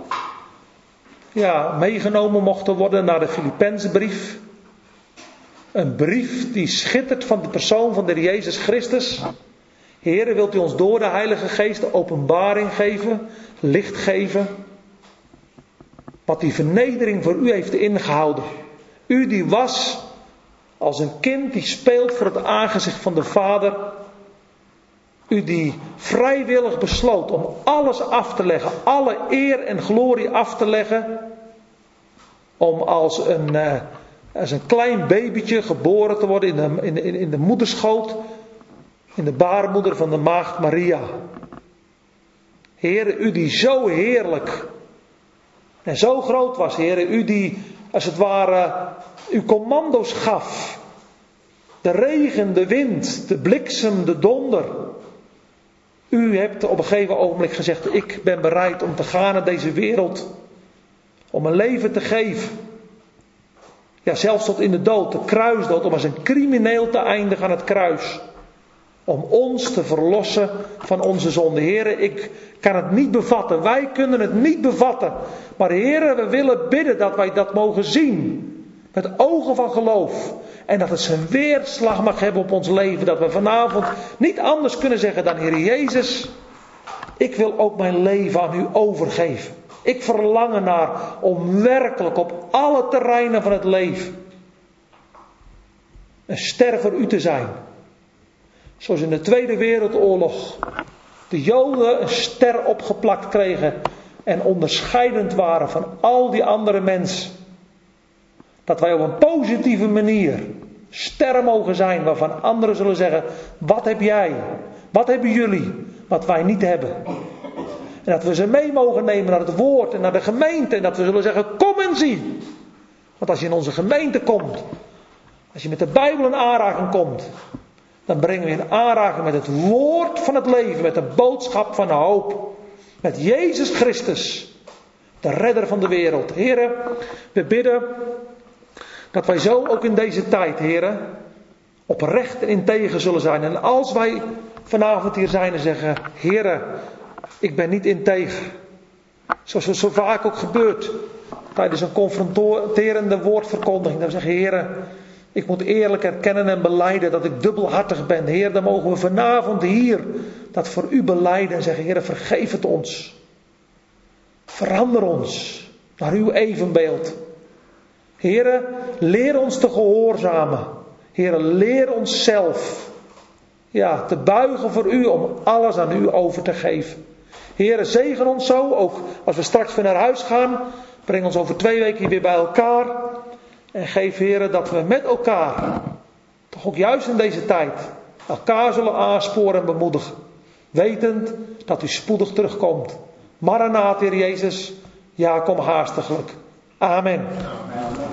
meegenomen mochten worden naar de Filippenzenbrief. Een brief die schittert van de persoon van de Heer Jezus Christus. Heere, wilt u ons door de Heilige Geest openbaring geven, licht geven. Wat die vernedering voor u heeft ingehouden. U die was als een kind die speelt voor het aangezicht van de Vader. U die vrijwillig besloot om alles af te leggen. Alle eer en glorie af te leggen. Om als een klein babytje geboren te worden in de moederschoot. In de baarmoeder van de maagd Maria. Heere, u die zo heerlijk en zo groot was. Heere, u die als het ware uw commando's gaf. De regen, de wind, de bliksem, de donder. U hebt op een gegeven ogenblik gezegd, ik ben bereid om te gaan naar deze wereld. Om een leven te geven. Ja, zelfs tot in de dood, de kruisdood, om als een crimineel te eindigen aan het kruis. Om ons te verlossen van onze zonde. Heren, ik kan het niet bevatten. Wij kunnen het niet bevatten. Maar heren, we willen bidden dat wij dat mogen zien. Met ogen van geloof. En dat het zijn weerslag mag hebben op ons leven. Dat we vanavond niet anders kunnen zeggen dan, Heer Jezus, ik wil ook mijn leven aan u overgeven. Ik verlang ernaar om werkelijk op alle terreinen van het leven een ster voor u te zijn. Zoals in de Tweede Wereldoorlog de Joden een ster opgeplakt kregen en onderscheidend waren van al die andere mensen. Dat wij op een positieve manier sterren mogen zijn waarvan anderen zullen zeggen, wat heb jij? Wat hebben jullie? Wat wij niet hebben. En dat we ze mee mogen nemen naar het woord en naar de gemeente. En dat we zullen zeggen, kom en zie. Want als je in onze gemeente komt, als je met de Bijbel in aanraking komt, dan brengen we in aanraking met het woord van het leven. Met de boodschap van de hoop. Met Jezus Christus. De redder van de wereld. Heren, we bidden dat wij zo ook in deze tijd, heren, oprecht en integer zullen zijn. En als wij vanavond hier zijn en zeggen, heren, ik ben niet integer. Zoals het zo vaak ook gebeurt. Tijdens een confronterende woordverkondiging. Dan zeggen, heren, ik moet eerlijk erkennen en belijden dat ik dubbelhartig ben. Heer, dan mogen we vanavond hier dat voor u belijden en zeggen, Heer, vergeef het ons. Verander ons naar uw evenbeeld. Heer, leer ons te gehoorzamen. Heer, leer ons zelf te buigen voor u om alles aan u over te geven. Heer, zegen ons zo, ook als we straks weer naar huis gaan. Breng ons over 2 weken hier weer bij elkaar. En geef, Heer, dat we met elkaar, toch ook juist in deze tijd, elkaar zullen aansporen en bemoedigen. Wetend dat u spoedig terugkomt. Maranatha, Heer Jezus. Ja, kom haastiglijk. Amen.